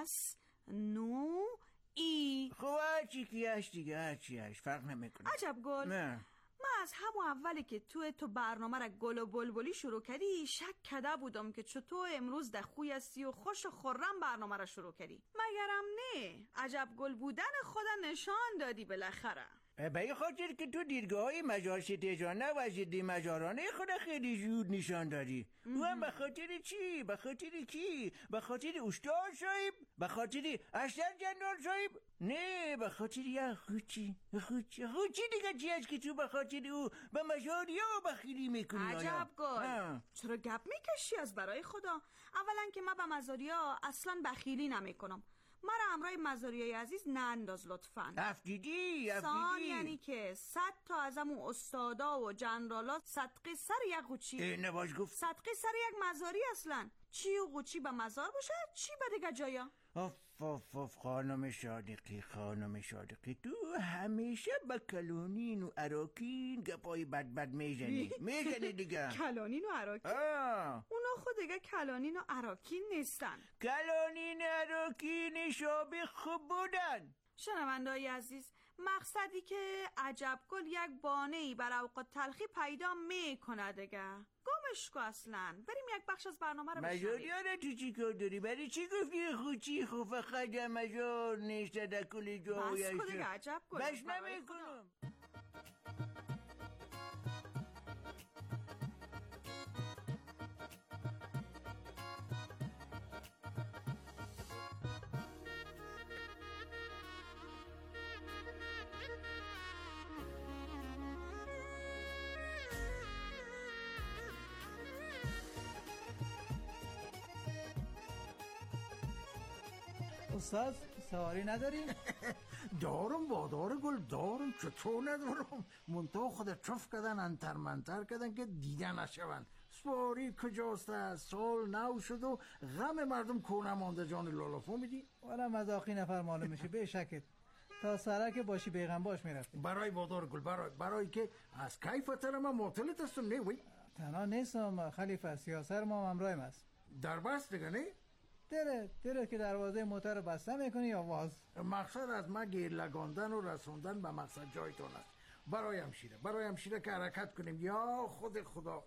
مصنوعی. خب هرچی که هست دیگه، هرچی هست فرق نمیکنه. عجب گل. نه من از همون اولی که تو برنامه را گل و بلبلی شروع کردی شک کرده بودم که چطور امروز در خوی هستی و خوش و خرم برنامه را شروع کردی. مگرم نه، عجب گل بودن خود نشان دادی بالاخره. به این خاطر که تو دیدگاه های مجار ستیجانه و ضد مجارانه خود خیلی زود نشان دادی. او هم به خاطر چی؟ به خاطر کی؟ به خاطر استاد صاحب؟ به خاطر اشتر جنرال صاحب؟ نه، به خاطر یه خوچی دیگه چی هست که تو به خاطر او به مجاری ها بخیلی میکنی؟ عجب گل. چرا گپ میکشی از برای خدا؟ اولا که من به مزاری ها اصلا بخیلی نمیکنم. مرا همراه مزاریای عزیز نانداز لطفاً. افدیدی. یعنی که 100 تا از همون استادا و جنرالا صدقه سر یک قوچی. نباش گفت. صدقه سر یک مزاری اصلا. چی و قوچی به مزار باشه، چی به دیگه جایا. خانم صادقی تو همیشه با کلونین و اراکین گپای بد میزنی دیگه. کلونین و اراکین؟ اونا خود دیگه کلونین و اراکین نیستن. کلونین و اراکین شابه خوب بودن. شنونده‌های عزیز، مقصدی که عجب گل یک بانه‌ای بر اوقات تلخی پیدا میکنه دیگه. گمش کو اصلا. بریم یک بخش از برنامه رو بشنویم. مجاریانه تو چی کار داری؟ برای چی گفتی خوچی خوفه خجه مجار نیشته در کل جایش؟ بس کو دیگه عجب گل. بس نمیکنم. استاد سواری نداری؟ دارم وادار گل دارم، چطور ندارم؟ منطقه خود چف کردن انتر منتر کردن که دیده نشون. سواری کجاست؟ سال نو شد و غم مردم کونه مانده. جان لالافو میدی؟ والا مذاقی نفر معلوم میشه به شکت تا سرک باشی بیغم باش میرفتی. برای وادار گل برای که از کیفتر من معطلت هستم. نه وی تنها نیستم خلیفه، سیاسر ما همراهیم است. در بس دیگه نه؟ دره که دروازه موتر رو بسته میکنی یا واز؟ مقصد از ما گیر لگاندن و رسوندن به مقصد جایتون است. برای همشیره که حرکت کنیم. یا خود خدا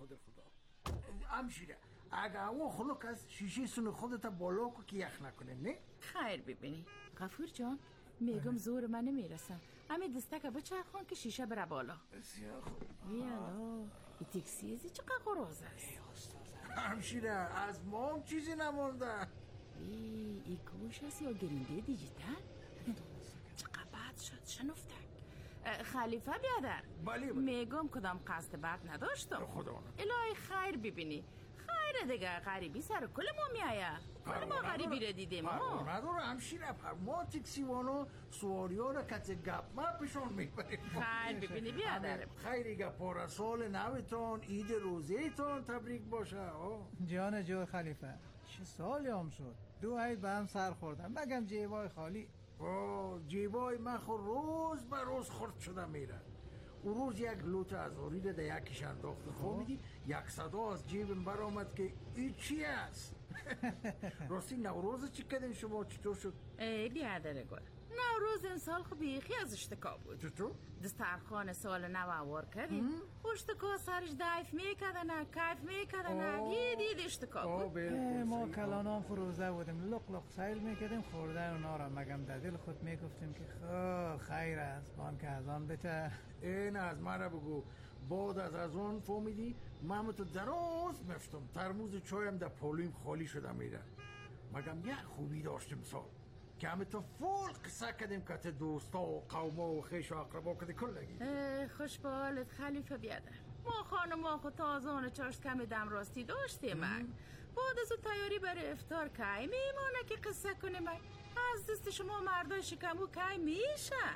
همشیره اگه اون خلق از شیشه سن خودت بالا کو که یخ نکنه. نه خیر ببینی غفور جان، میگم زور من نمیرسم. همین دستک بچرخون که شیشه بره بالا. بسیار خوب. یالا این تکسی ازی چقدر قراز است. همشیره از ما هم چیزی نمونده. ای گوش هست یا گرینده دیجیتال؟ چقدر بد شد شنفتک. خلیفه بیادر. بله. میگم کدام قصد بد نداشتم. خدا الهی خیر ببینی. خیر دیگه، غریبی سر کل ما میایه. کل ما غریبی رو دیدیم. نداره همشیره ما تکسیوانو سواری ها رو کت گپ ما پیشون میبریم. خیر ببینی بیادر. خیلی گپاره سال نوتان عید روزیتان تبریک باشه. جان جو خلیفه، چه سالی هم شد 2 عید به هم سر خوردم. مگم جیبای خالی؟ جیبای من روز به روز خورد شده میره. اون روز یک لوت از اوریده در یکیش انداخت. میدی یک صدا از جیبم برآمد که این چی است؟ راستی نوروز چی کردین شما؟ چطور شد؟ بیادر گل، نوروز این سال خب بیخی از اشتکا بود. چطور؟ دسترخوان سال نو آوار کردیم. اشتکا سرش دایف میکردن کیف میکردن. دید اشتکا بود. ما کلانان فروزه بودیم، لق سیل میکردیم خوردن اونا را. مگم در دل خود میگفتیم که خیر است بان که از آن بته. این از مرا بگو. بعد از اون فهمیدی من تو دراز مفتم. ترموز چایم در پولیم خالی شده میره. مگم یک خوبی داشتیم سال که همه تو فول قصه کردیم که دوستا و قوما و خیش و اقربا کده کلگی. خوش به حالت خلیفه بیادر. ما خانما خود تازان چاشت کمی دم راستی داشتیم. بعد از تیاری برای افطار کی میمانه که قصه کنیم. از دست شما مردای شکمو کی میشه؟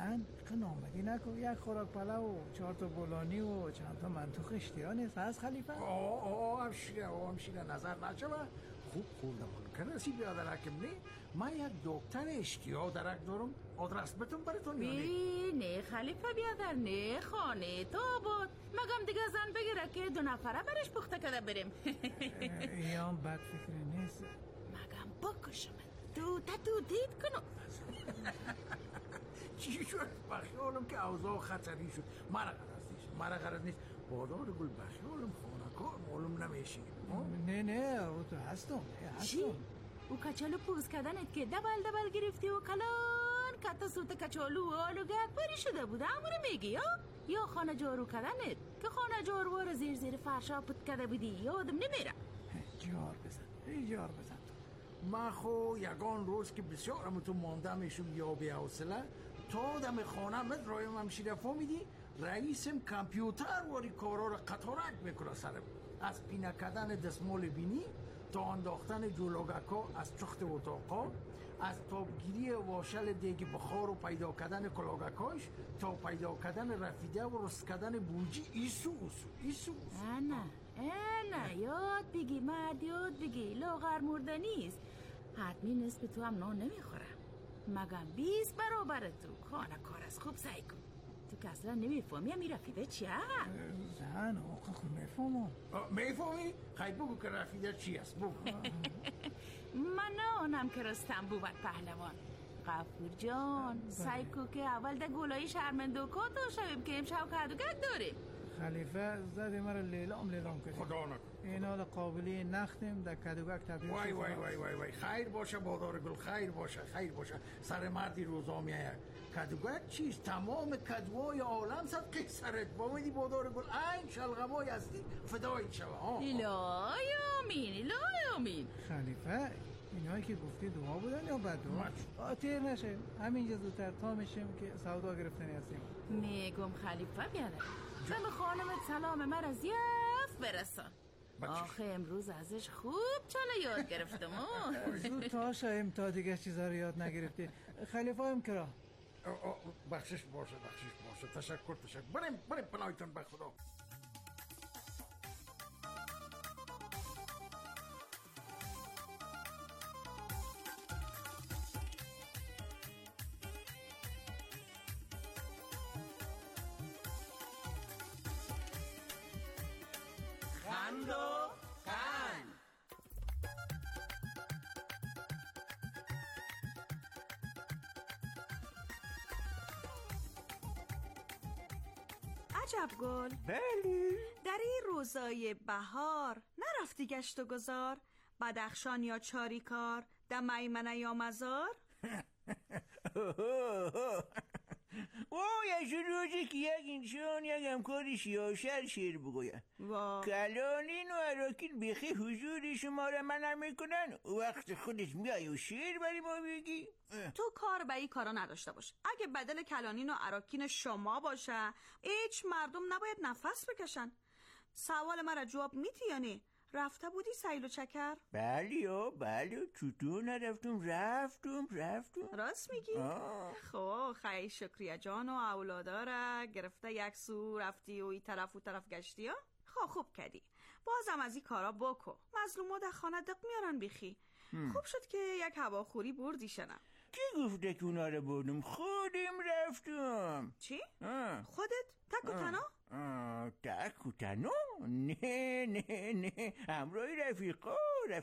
زن که آمدی نکن، یک خوراک پلو و 4 تا بولانی و چند تا منطوق اشتیا نیست هست خلیفه؟ همشیره نظر نشوه، خوب خوردم ممکن است بیا درکم نه. من یک دکتر اشتیا درک دارم، آدرس بتون براتون یا نه خلیفه بیادر، نه خانه تا بود مگم دیگه زن بگیره که 2 نفره برش پخته کده بریم. ایام بد فکر نیست، مگم بکشم تو دید کنو. چی شد؟ بخیالم که اوضاع خطری شد. مرا غرض نیست بادار گل، بخیالم خانه کار معلوم نمیشه. نه او تو هستم. چی؟ او کچالو پوز کردنت که دبل گرفتی و کلان کتا سوت کچالو و آلوگک بری شده بوده همونه میگی یا خانه جارو کردنت که خانه جاروار زیر فرشا پت کرده بودی یادم نمیره. جار بزن من خو یگان روز که بسیارم تو مانده میشم یا بی حوصله تا دم خانه مد رایم همشیره فهمیدی رئیسم کامپیوتر واری کارا رو قطارک میکنه سرم، از پینه کردن دستمال بینی تا انداختن جلوگکا از چخت اتاقا، از تابگیری واشل دیگ بخار و پیدا کردن کلاگکاش تا پیدا کردن رفیده و رست کردن بوجی. ایسو نه یاد بگی مرد، یاد بگی لاغر مرده نیست، حتمی نصف تو هم نان نمیخوره مگم 20 برابر تو. خانه کار از خوب سعی کن، تو که اصلا نمیفهمی هم رفیده چیه؟ زن آقا خوب میفهمی؟ خیلی بگو که رفیده چی است بگو. من آنم که رستم بود پهلوان. غفور جان سعی کن که اول ده گلای شرمندوکا شویم که امشب کدوگک داریم. خلیفه زده مرا لیلام کنیم، خدا نکن این حال قابلی نختیم در کدوگک تبدیل شد. وای خیر باشه بادار گل، خیر باشه سر مردی روزا میایه. کدوگک چیست؟ تمام کدوای عالم صدقه سرت بامیدی بادار گل، این شلغمای هستی فدای شوه. الهی آمین. خلیفه اینایی که گفتی دعا بودن یا بد دعا؟ تیر نشه، همینجا زودتر تا میشیم که سودا گرفتنی هستیم. میگم خلیفه بیاره دم خانمت سلام من از یف برسان. آخه امروز ازش خوب چنه یاد گرفتم. زود تا شایم تا دیگه چیزا رو یاد نگرفتی. خلیفه هم کرا بخشش باشه تشکر. بریم پناهیتون به خدا. عجب گل. بله. در این روزای بهار نرفتی گشت و گذار، بدخشان یا چاریکار، در میمنه یا مزار؟ یه روزی که یک انسان یک همکاری سیاست شیر بگوید کلانین و عراکین بیخی حضور شما را منع میکنن، وقت خودت میای و شیر بری ما بگی؟ تو کار به این کارا نداشته باش. اگه بدل کلانین و عراکین شما باشه هیچ مردم نباید نفس بکشن. سوال مرا جواب میتی یا نه؟ رفته بودی سیل و چکر؟ بله چطور نرفتم؟ رفتم. راست میگی؟ خب خیلی شکریه جان و اولادا را گرفته یک سو رفتی و ای طرف و طرف گشتی ها؟ خب خوب کردی، بازم از این کارا بکو. مظلومو در خانه دق میارن بیخی. خوب شد که یک هواخوری بردی شنم. کی گفته که اونا رو بردم؟ خودم رفتم. چی؟ خودت؟ تک و تنها؟ تک و تنها؟ نه همراه رفیقا.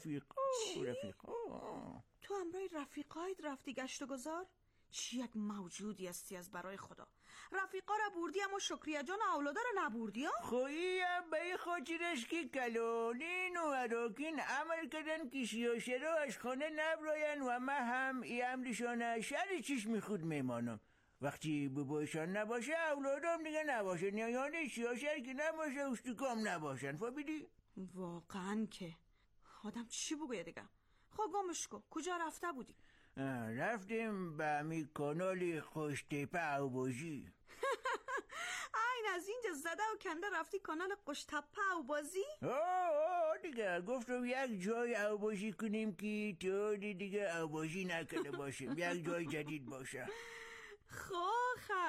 تو همراه رفیقایت رفتی گشت و گذار؟ چی یک موجودی هستی از برای خدا. رفیقا را بردی اما شکریه جان اولادا را نبردی ها؟ خوییم به این خاطرش که کلانین و عراکین عمل کردن که سیاشرا از خانه نبراین و من هم ای عملشانه شر چشم خود میمانم. وقتی بابایشان نباشه اولادام دیگه نباشه، یعنی سیاشر که نباشه اشتکام نباشن. فهمیدی؟ واقعا که آدم چی بگویه دیگه. خب گمش کن، کجا رفته بودی؟ رفتیم به همی کانال قشتپه اوبازی. این از اینجا زده و کنده رفتی کانال قشتپه اوبازی؟ دیگه گفتم یک جای اوبازی کنیم که تو دیگه اوبازی نکنه باشیم، یک جای جدید باشه. خب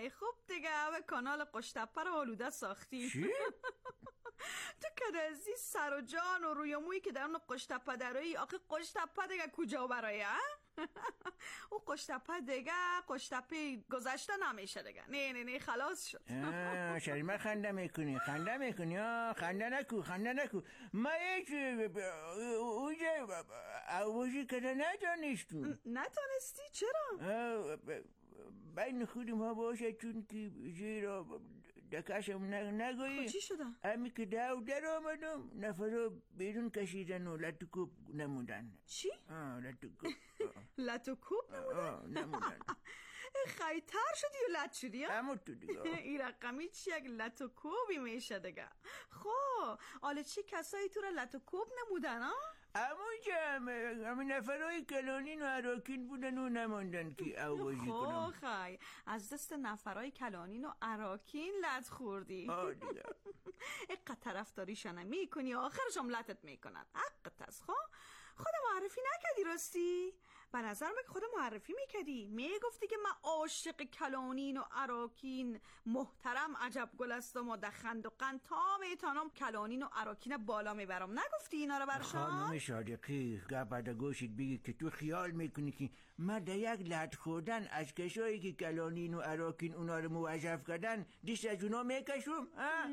ای خوب دیگه و کانال قشتپه رو آلوده ساختی. چی؟ تو که از این سر و جان و روی مویی که در اون قشتپه درایی، آخه قشتپه دیگه کجا برای او قشتپه دیگه قشتپه گذشته نمیشه دیگه. نه خلاص شد. شریمه خنده میکنی خنده نکو ما هیچ اونجا آوازی کده نتانستی؟ چرا؟ بین خودی ما باشه چون که زیرا دکشم نگویی. چی شده؟ امی که در آمدم نفرها بیرون کشیدن و لطوکوب نمودن. چی؟ لطوکوب لطوکوب نمودن. خیتر شدی و لط شدی؟ همون تو دیگه. این رقمی چی یک لطوکوبی میشه دیگه. خب حالا چی کسایی تو را لطوکوب نمودن ها؟ همین نفرهای کلانین و عراکین بودن و نماندن که اوازی کنم. خی از دست نفرهای کلانین و عراکین لط خوردی. دیگه اقا طرفداریشان میکنی آخرشم لطت میکنن. حقت است. خود معرفی نکردی راستی؟ به نظر من خود معرفی میکردی، میگفتی که من عاشق کلانین و عراکین محترم عجب گل هستم و دخند و قند تا میتانم کلانین و عراکین بالا میبرم. نگفتی اینا رو برشان؟ خانم صادقی بعد گوشت بگی که تو خیال میکنی که من در یک لط خوردن از کسایی که کلانین و عراکین اونا رو موظف کردن دیست از اونا میکشم؟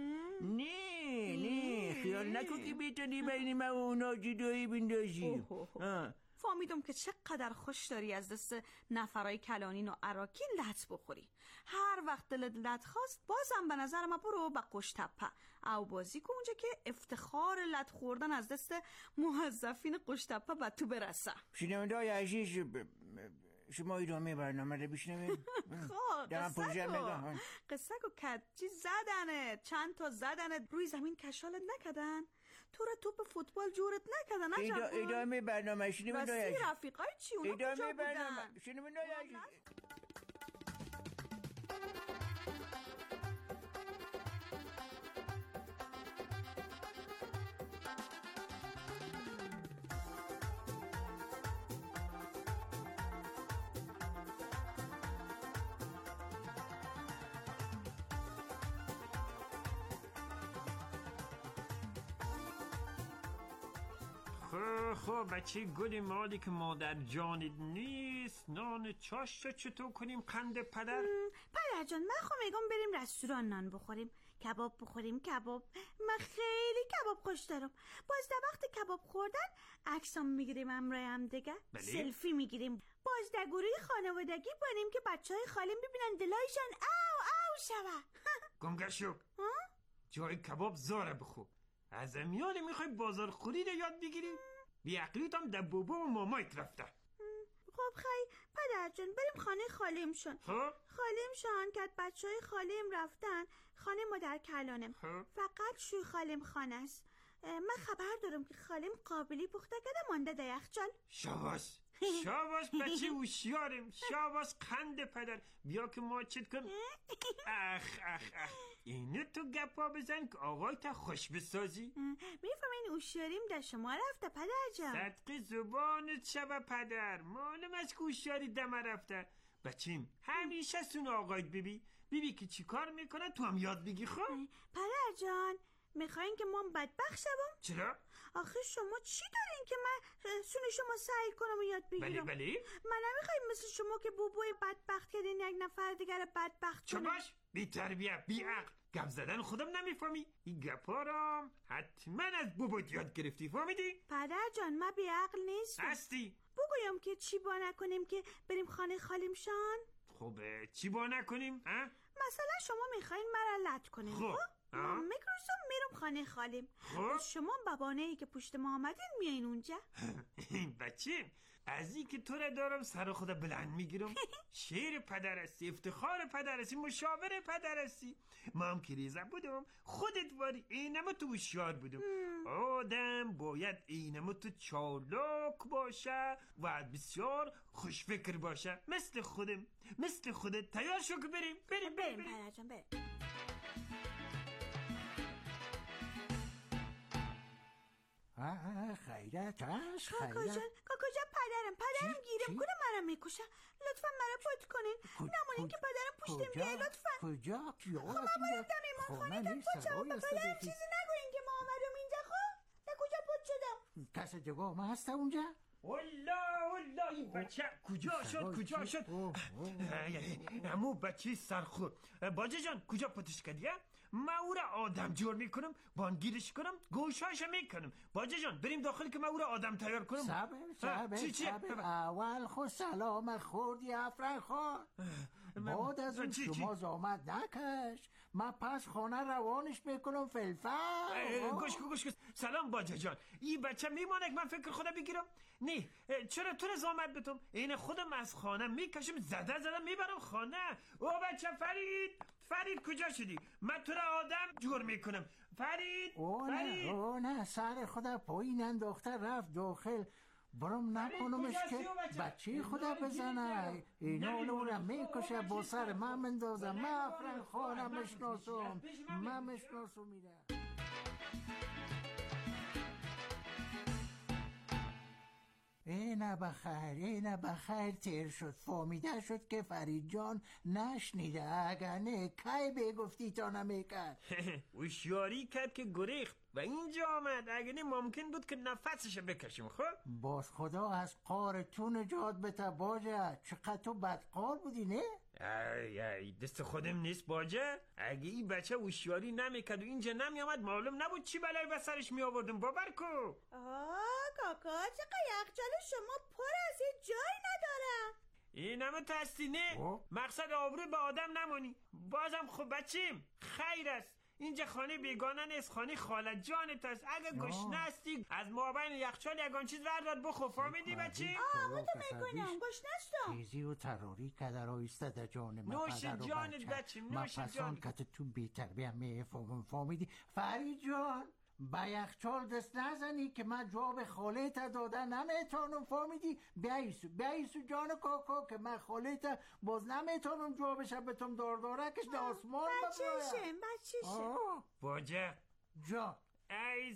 نه خیال نکن که بیتونی بین من و اونا جدایی بندازی. فهمیدم که چقدر خوش داری از دست نفرای کلانین و عراکین لط بخوری. هر وقت دلت لط خواست بازم به نظر من برو به قشتپه او بازی کن اونجا که افتخار لط خوردن از دست موظفین قشتپه به تو برسه. شنونده‌های عزیز شما ادامه برنامه رو بشنوید. قصه کو کچی زدنت، چند تا زدنت روی زمین کشالت نکدن؟ تو را توپ فوتبال جورت نکدن؟ ادامه برنامه شنونده‌های عزیز. راستی رفیقای چی اونا کجا بودن؟ ادامه برنامه شنونده‌های عزیز. خب بچه گل مالی که مادر جانت نیست، نان چاش رو چطور کنیم قند پدر؟ پدر جان من خواهم میگم بریم رستوران نان بخوریم، کباب بخوریم. کباب من خیلی کباب خوش دارم. باز در وقت کباب خوردن عکسام میگیریم همراه هم دیگه. سلفی میگیریم. باز در گروه خانوادگی بانیم که بچه های خالیم ببینن دلایشان او شوه. گمگشو جای کباب زاره بخور. از امیال میخوای بازار خوری رو یاد بگیری؟ بیعقلیت هم در بابا و مامایت رفته. خب خی پدر جان بریم خانه خالیمشان. خالیمشان که بچه های خالیم رفتن خانه مادر کلانم. فقط شوی خالیم خانه است. من خبر دارم که خالیم قابلی پخته کرده مانده در یخچال. شاباش بچه هوشیارم. شاباش قند پدر. بیا که ما چت کنم. اخ اینه تو گپا بزن که آقای تا خوش بسازی. میفهم این هوشیاریم در شما رفته پدر جان. صدق زبانت شبه پدر. معلوم از که هوشیاری دم رفته. بچیم همیشه سون آقایت ببی که چی کار میکنه تو هم یاد بگی. خب پدر جان میخواین که من بدبخت شوم؟ چرا؟ آخه شما چی دارین که من سون شما سعی کنم و یاد بگیرم؟ بله من نمیخوایم مثل شما که بوبوی بدبخت کردین یک نفر دیگر بدبخت کنم. چباش بی تربیه بی عقل گپ زدن خودم نمیفهمی. این گپارم حتما از بوبوت یاد گرفتی. فهمیدی؟ پدر جان من بی عقل نیستم. هستی. بگویم که چی با نکنیم که بریم خانه خالیمشان؟ خب چی با نکنیم؟ مثلا شما میخواین مرا لط کنیم. خب من میگروسم میرم خانه خالیم. شما بابانه ای که پشت ما آمدین میاین اونجا. بچه از این که تو را دارم سر خدا بلند میگیرم. شیر پدر هستی، افتخار پدر هستی، مشاور پدر هستی. ما هم که ریزه بودم خودت واری اینما تو هوشیار بودم. آدم باید اینما تو چالاک باشه و بسیار خوشفکر باشه مثل خودم. مثل خودت. تیار شو که بریم پدر جان بریم. خیرت هست کاکا جان پدرم گیرم کنه منم میکشم. لطفا مرا پد کنین نمونین که پدرم پشتم بیای لطفا. کجا؟ خب ما باید دم ایمان خانه که پد شدم به پدرم چیزی نگوین که ما آمدم اینجا. خب در کجا پد شدم؟ کس دیگه هم هست اونجا؟ والله این بچه کجا شد امو بچه سرخور. باجه جان کجا پتش کردی؟ من او را آدم جور میکنم، بانگیرش کنم، گوشاش میکنم. باجه جان بریم داخل که من او را آدم تیار کنم. صبر اول خود سلامت خوردی افرن خان. بعد از اون شما زامت نکش. من پس خانه روانش میکنم فلفل. گوش سلام باجه جان. این بچه میمانه که من فکر خودم بگیرم؟ نه چرا تو نظامت بتم؟ این خودم از خانه میکشم زده میبرم خانه. او بچه فرید کجا شدی؟ من تو را آدم جور میکنم. فرید او نه سر خدا پایین انداخته رفت داخل. برام نکنمش که بچه خدا بزنه. اینا اونو را میکشه با سر من مندازم. من افرن خانم مشناسم میره. اینه بخیر تیر شد. فهمیده شد که فرید جان نشنیده. اگر نه کی بگفتی تا نمیکرد. هوشیاری کرد که گریخت و اینجا آمد. اگر نه ممکن بود که نفسش بکشیم. خب باز خدا از قار تو نجات بده باجه. چقدر تو بدقار بودی نه؟ ای دست خودم نیست باجه. اگه این بچه هوشیاری نمیکرد و اینجا نمیامد معلوم نبود چی بلایی به سرش می آوردم. باور کو. کاکا چقدر یخچال شما پر از این جایی نداره. این همه تو هستی نه؟ مقصد آبرو به آدم نمانی. بازم خب بچیم خیر است. اینجا خانه بیگانه نیست، خانه خالت جانت است. اگه گشنه هستی از مابین یخچال یگان چیز وردار بخور. فهمیدی بچی؟ من تو میکنم گشنه هستم. تیزی و تراری کده را ایسته جان من. نوش جانت بچیم نوش جانت. من تو بیتر بیم میفهمم. فهمیدی؟ فرید جان با یخچال دست نزنی که من جواب خالیت داده نمیتونم. فهمیدی؟ بیایسو جان کاکا که من خالیت باز نمیتونم جوابش بتم داردارکش در آسمان بچهشم باجه جان. ای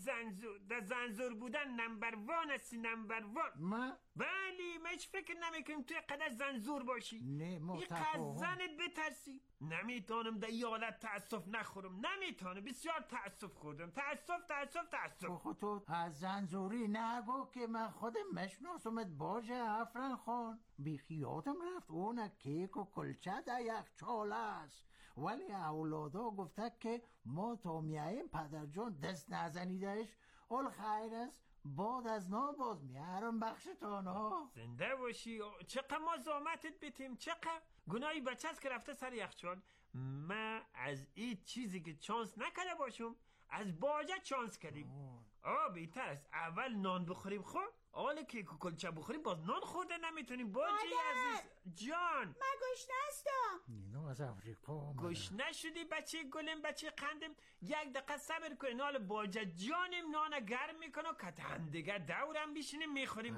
زنزور بودن نمبر وان هستی. نمبر وان. من؟ بلی من هیچ فکر نمیکنم توی قدر زنزور باشی. نه از زنت بترسی. نمیتونم در ای حالت تأسف نخورم. نمیتونم. بسیار تأسف خوردم. تأسف. خود تو از زنزوری نگو که من خودم مشناسمت باجه افرن خان. بیخیاتم رفت اون کیک و کلچه در یخچال است. ولی اولادا گفته که ما تا میاییم پدر جان دست نزنیدش. اول خیر است. بعد از نام باز میارم بخشتان ها. زنده باشی. چقدر ما زامتت بتیم. چقدر گناهی بچه است که رفته سر یخچال. من از این چیزی که چانس نکرده باشم از باجه چانس کردیم. بهتر است اول نان بخوریم. خب حالا که کلچه بخوریم باز نان خورده نمیتونیم. باجه عزیز جان من گشنه هستم. اینو از افریقا گشنه شدی بچه گلم بچه قندم. یک دقیقه صبر کن. حالا باجه جانم نان گرم میکنه که هم دیگه دورم بیشینیم میخوریم.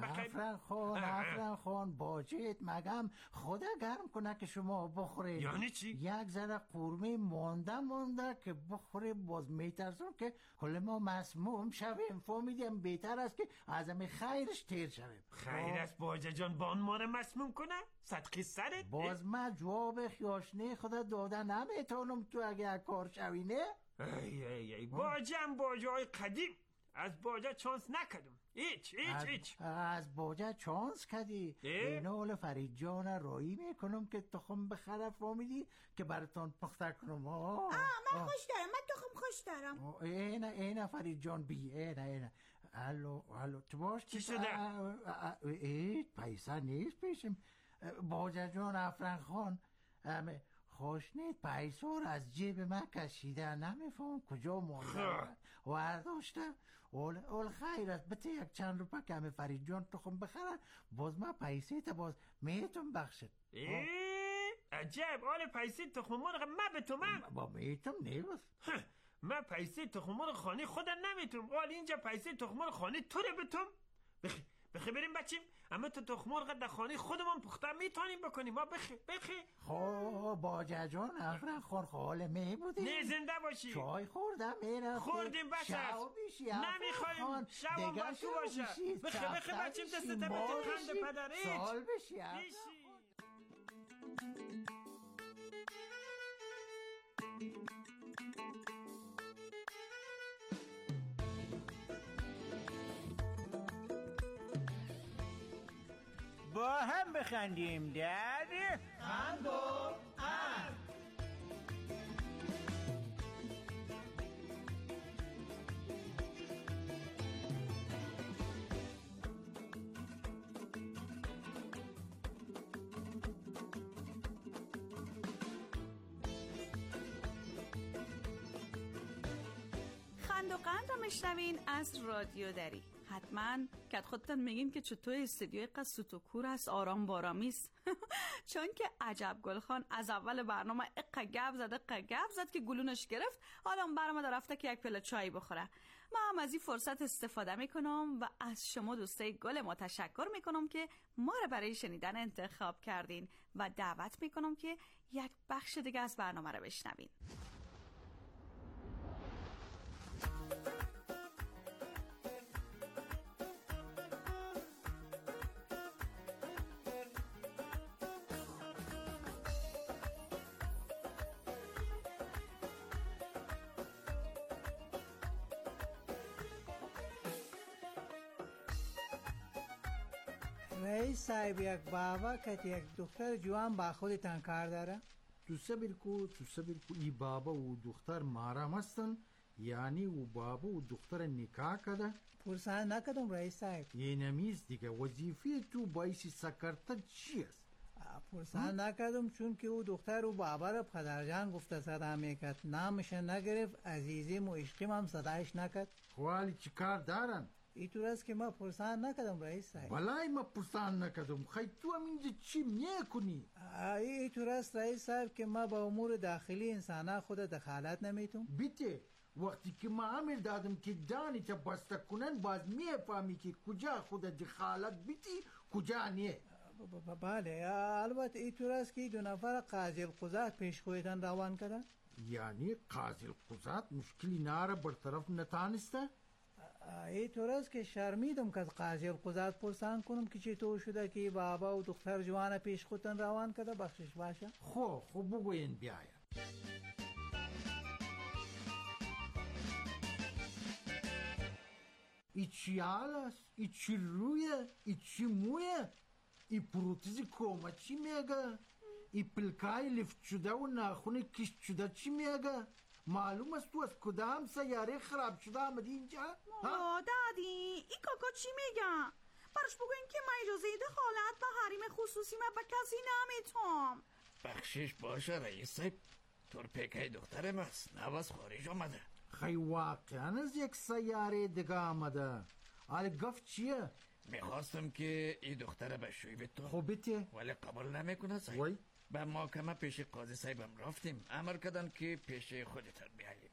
افرن خان باجهت مگم خدا گرم کنه که شما بخورید. یعنی چی؟ یک ذره قورمه مونده که بخوره باز میترسم که کل ما مسموم شویم. فهمیدیم بهتر است که ازم خیرش تیر شویم. خیر است باجه جان بان ما رو مسموم کنه. صدقی سرت. باز من جواب خیاشنه خدا داده نمیتونم. تو اگه کار شوی نه؟ ای باجه های قدیم. از باجه چانس نکردم. هیچ از باجه چانس کردی. اینال فرید جان رایی میکنم که تخم بخره. فهمیدی که براتون پخته کنم. من خوش دارم. من تخم خوش دارم. اینه فرید جان بی. اینه الو تو باش. چی شده؟ پیسه نیست پیشم. باجه جان افرن خان خوشنید پیسه رو از جیب من کشیده. نمیفهم کجا مونده ورداشته. اول خیر است بته یک چند روپه که همه فرید جان تخم بخره باز من پیسه تا باز میتون بخشد. عجب. حال پیسه تخم مرغ من به تو من با میتون نیست. من پیسه تخم مرغ خانه خودم نمیتونم. حال اینجا پیسه تخم مرغ خانه تو رو بتونم. بخی بریم بچیم. اما تو تخم مرغ در خانه خودمون پخته میتونیم بکنیم. ما بخی. خب باجه جان افرا خورخال می بودیم. نه زنده باشی. چای خوردم میرفته. خوردیم بس است. نمیخوایم شبم با تو باشه. بخی بچیم دستت به قند پدریت. سال بشی با هم بخندیم در خند و اند. خند و قند رو میشنوین از رادیو دری. حتما که خودتون میگین که چطور استودیوی قد سوت و کور است، آرام بارامیست. چون که عجب گلخان از اول برنامه اقا گپ زد که گلونش گرفت. حالا برام رفته که یک پله چای بخوره. ما هم از این فرصت استفاده میکنم و از شما دوستای گل ما تشکر میکنم که ما رو برای شنیدن انتخاب کردین و دعوت میکنم که یک بخش دیگه از برنامه رو بشنوین. رئیس صاحب، یک بابا که یک دختر جوان با خودتان کار داره؟ تو صبر کو ای بابا و دختر محرم هستن؟ یعنی و بابا و دختر نکاح کده؟ پرسان نکدم رئیس صاحب. یه نمیز دیگه وظیفه تو باعث سکرتن چی است؟ پرسان نکردم چون که او دختر و بابا رو پدرجان گفته صدا میکرد، نامش نگرفت، عزیزیم و عشقیم هم صدایش نکرد. خوالی چی کار دارن؟ ای طور است که ما پرسان نکردم رئیس صاحب. بلای ما پرسان نکردم. خیلی تو هم اینجا چی میکنی؟ ای طور است رئیس صاحب که ما با امور داخلی انسانا خود دخالت نمیتون. بیته وقتی که ما امر دادم که دانی تا بسته کنن باز میفهمی که کجا خود دخالت بیتی کجا نیه. بله البته ای طور است که دو نفر قاضی القضات پیش خودتان روان کردن. یعنی قاضی القضات مشکلی ناره برطرف نتانسته؟ ای طور است که شرمیدم که از قاضی القضات پرسان کنم که چطور شده که بابا و دختر جوان پیش خودتان روان کرده. بخشش باشه. خوب بگوین بیاید. ای چی حال است؟ ای چی رویه؟ ای چی مویه؟ ای پروتزی کومه چی میگه؟ ای پلکای لفت شده و ناخون کشت شده چی میگه؟ معلوم است تو از کدام سیاره خراب شده آمدی اینجا؟ دادی ای کاکا چی میگم؟ برش بگوین که ما اجازه دخالت به حریم خصوصی ما به کسی نمیتونم. بخشش باشه رئیس صاحب، تور پیکای دخترم است، نواز خارج آمده. خیلی واقعا از یک سیاره دیگه آمده. حال گفت چیه؟ میخواستم که این دختر بشوی به تو. خب بیته ولی قبول نمیکنه صاحب. وای به محکمه پیش قاضی صاحبم رفتیم، امر کردن که پیش خودتان بیاییم.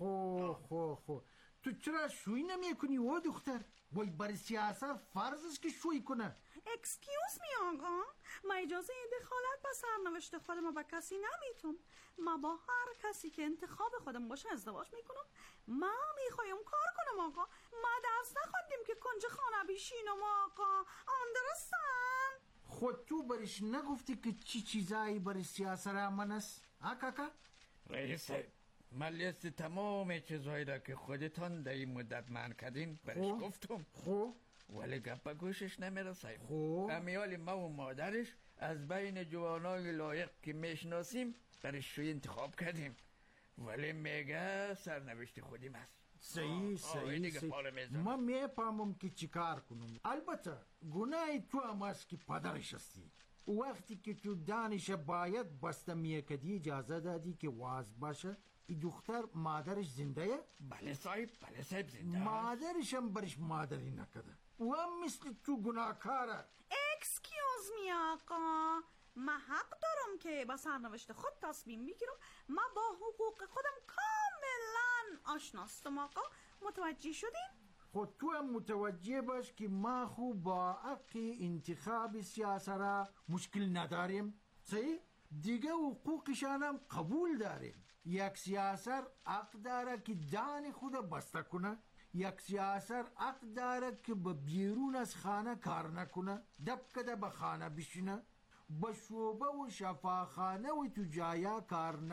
خب تو چرا شوی نمیکنی و دختر؟ وای برای سیاست فرض است که شوی کنه. اکسکیوز می آقا، ما اجازه دخالت به سرنوشت خودم به کسی نمیتونم. ما با هر کسی که انتخاب خودم باشه ازدواج میکنم. ما میخوایم کار کنم آقا. ما درس نخوندیم که کنج خانه بیشینم آقا. اندرستن؟ خود تو برش نگفتی که چی چیزایی برای سیاست رامن است؟ کاکا؟ رئیس صاحب، من لیست تمام چیزهایی را که خودتان در این مدت من کردین برش گفتم. ولی گپ گوشش نمیرسه. امیال ما و مادرش از بین جوانای لایق که میشناسیم برش شوی انتخاب کردیم، ولی میگه سرنوشت خودیم است. صحیح. ما میفهمم که چی کار کنم. البته گناه تو هم است که پدرش هستی. وقتی که تو دانش باید بسته میکدی اجازه دادی که واز باشه. این دختر مادرش زنده؟ بله صاحب زنده. مادرش هم برش مادری نکده و هم مثل تو گناهکاره. اکسکیوز می آقا، ما حق دارم که با سرنوشت خود تصمیم بگیرم. ما با حقوق خودم کاملا آشناستم آقا. متوجه شدین؟ خود تو هم متوجه باش که ما خوب با حق انتخاب سیاست را مشکل نداریم. صحیح؟ دیگه حقوقشان هم قبول داریم. یک سیاست حق داره که دان خود بسته کنه، یک سیاست حق داره که به بیرون از خانه کار نکنه، دب کده به خانه بشینه، به شعبه و شفاخانه و تو جایا کار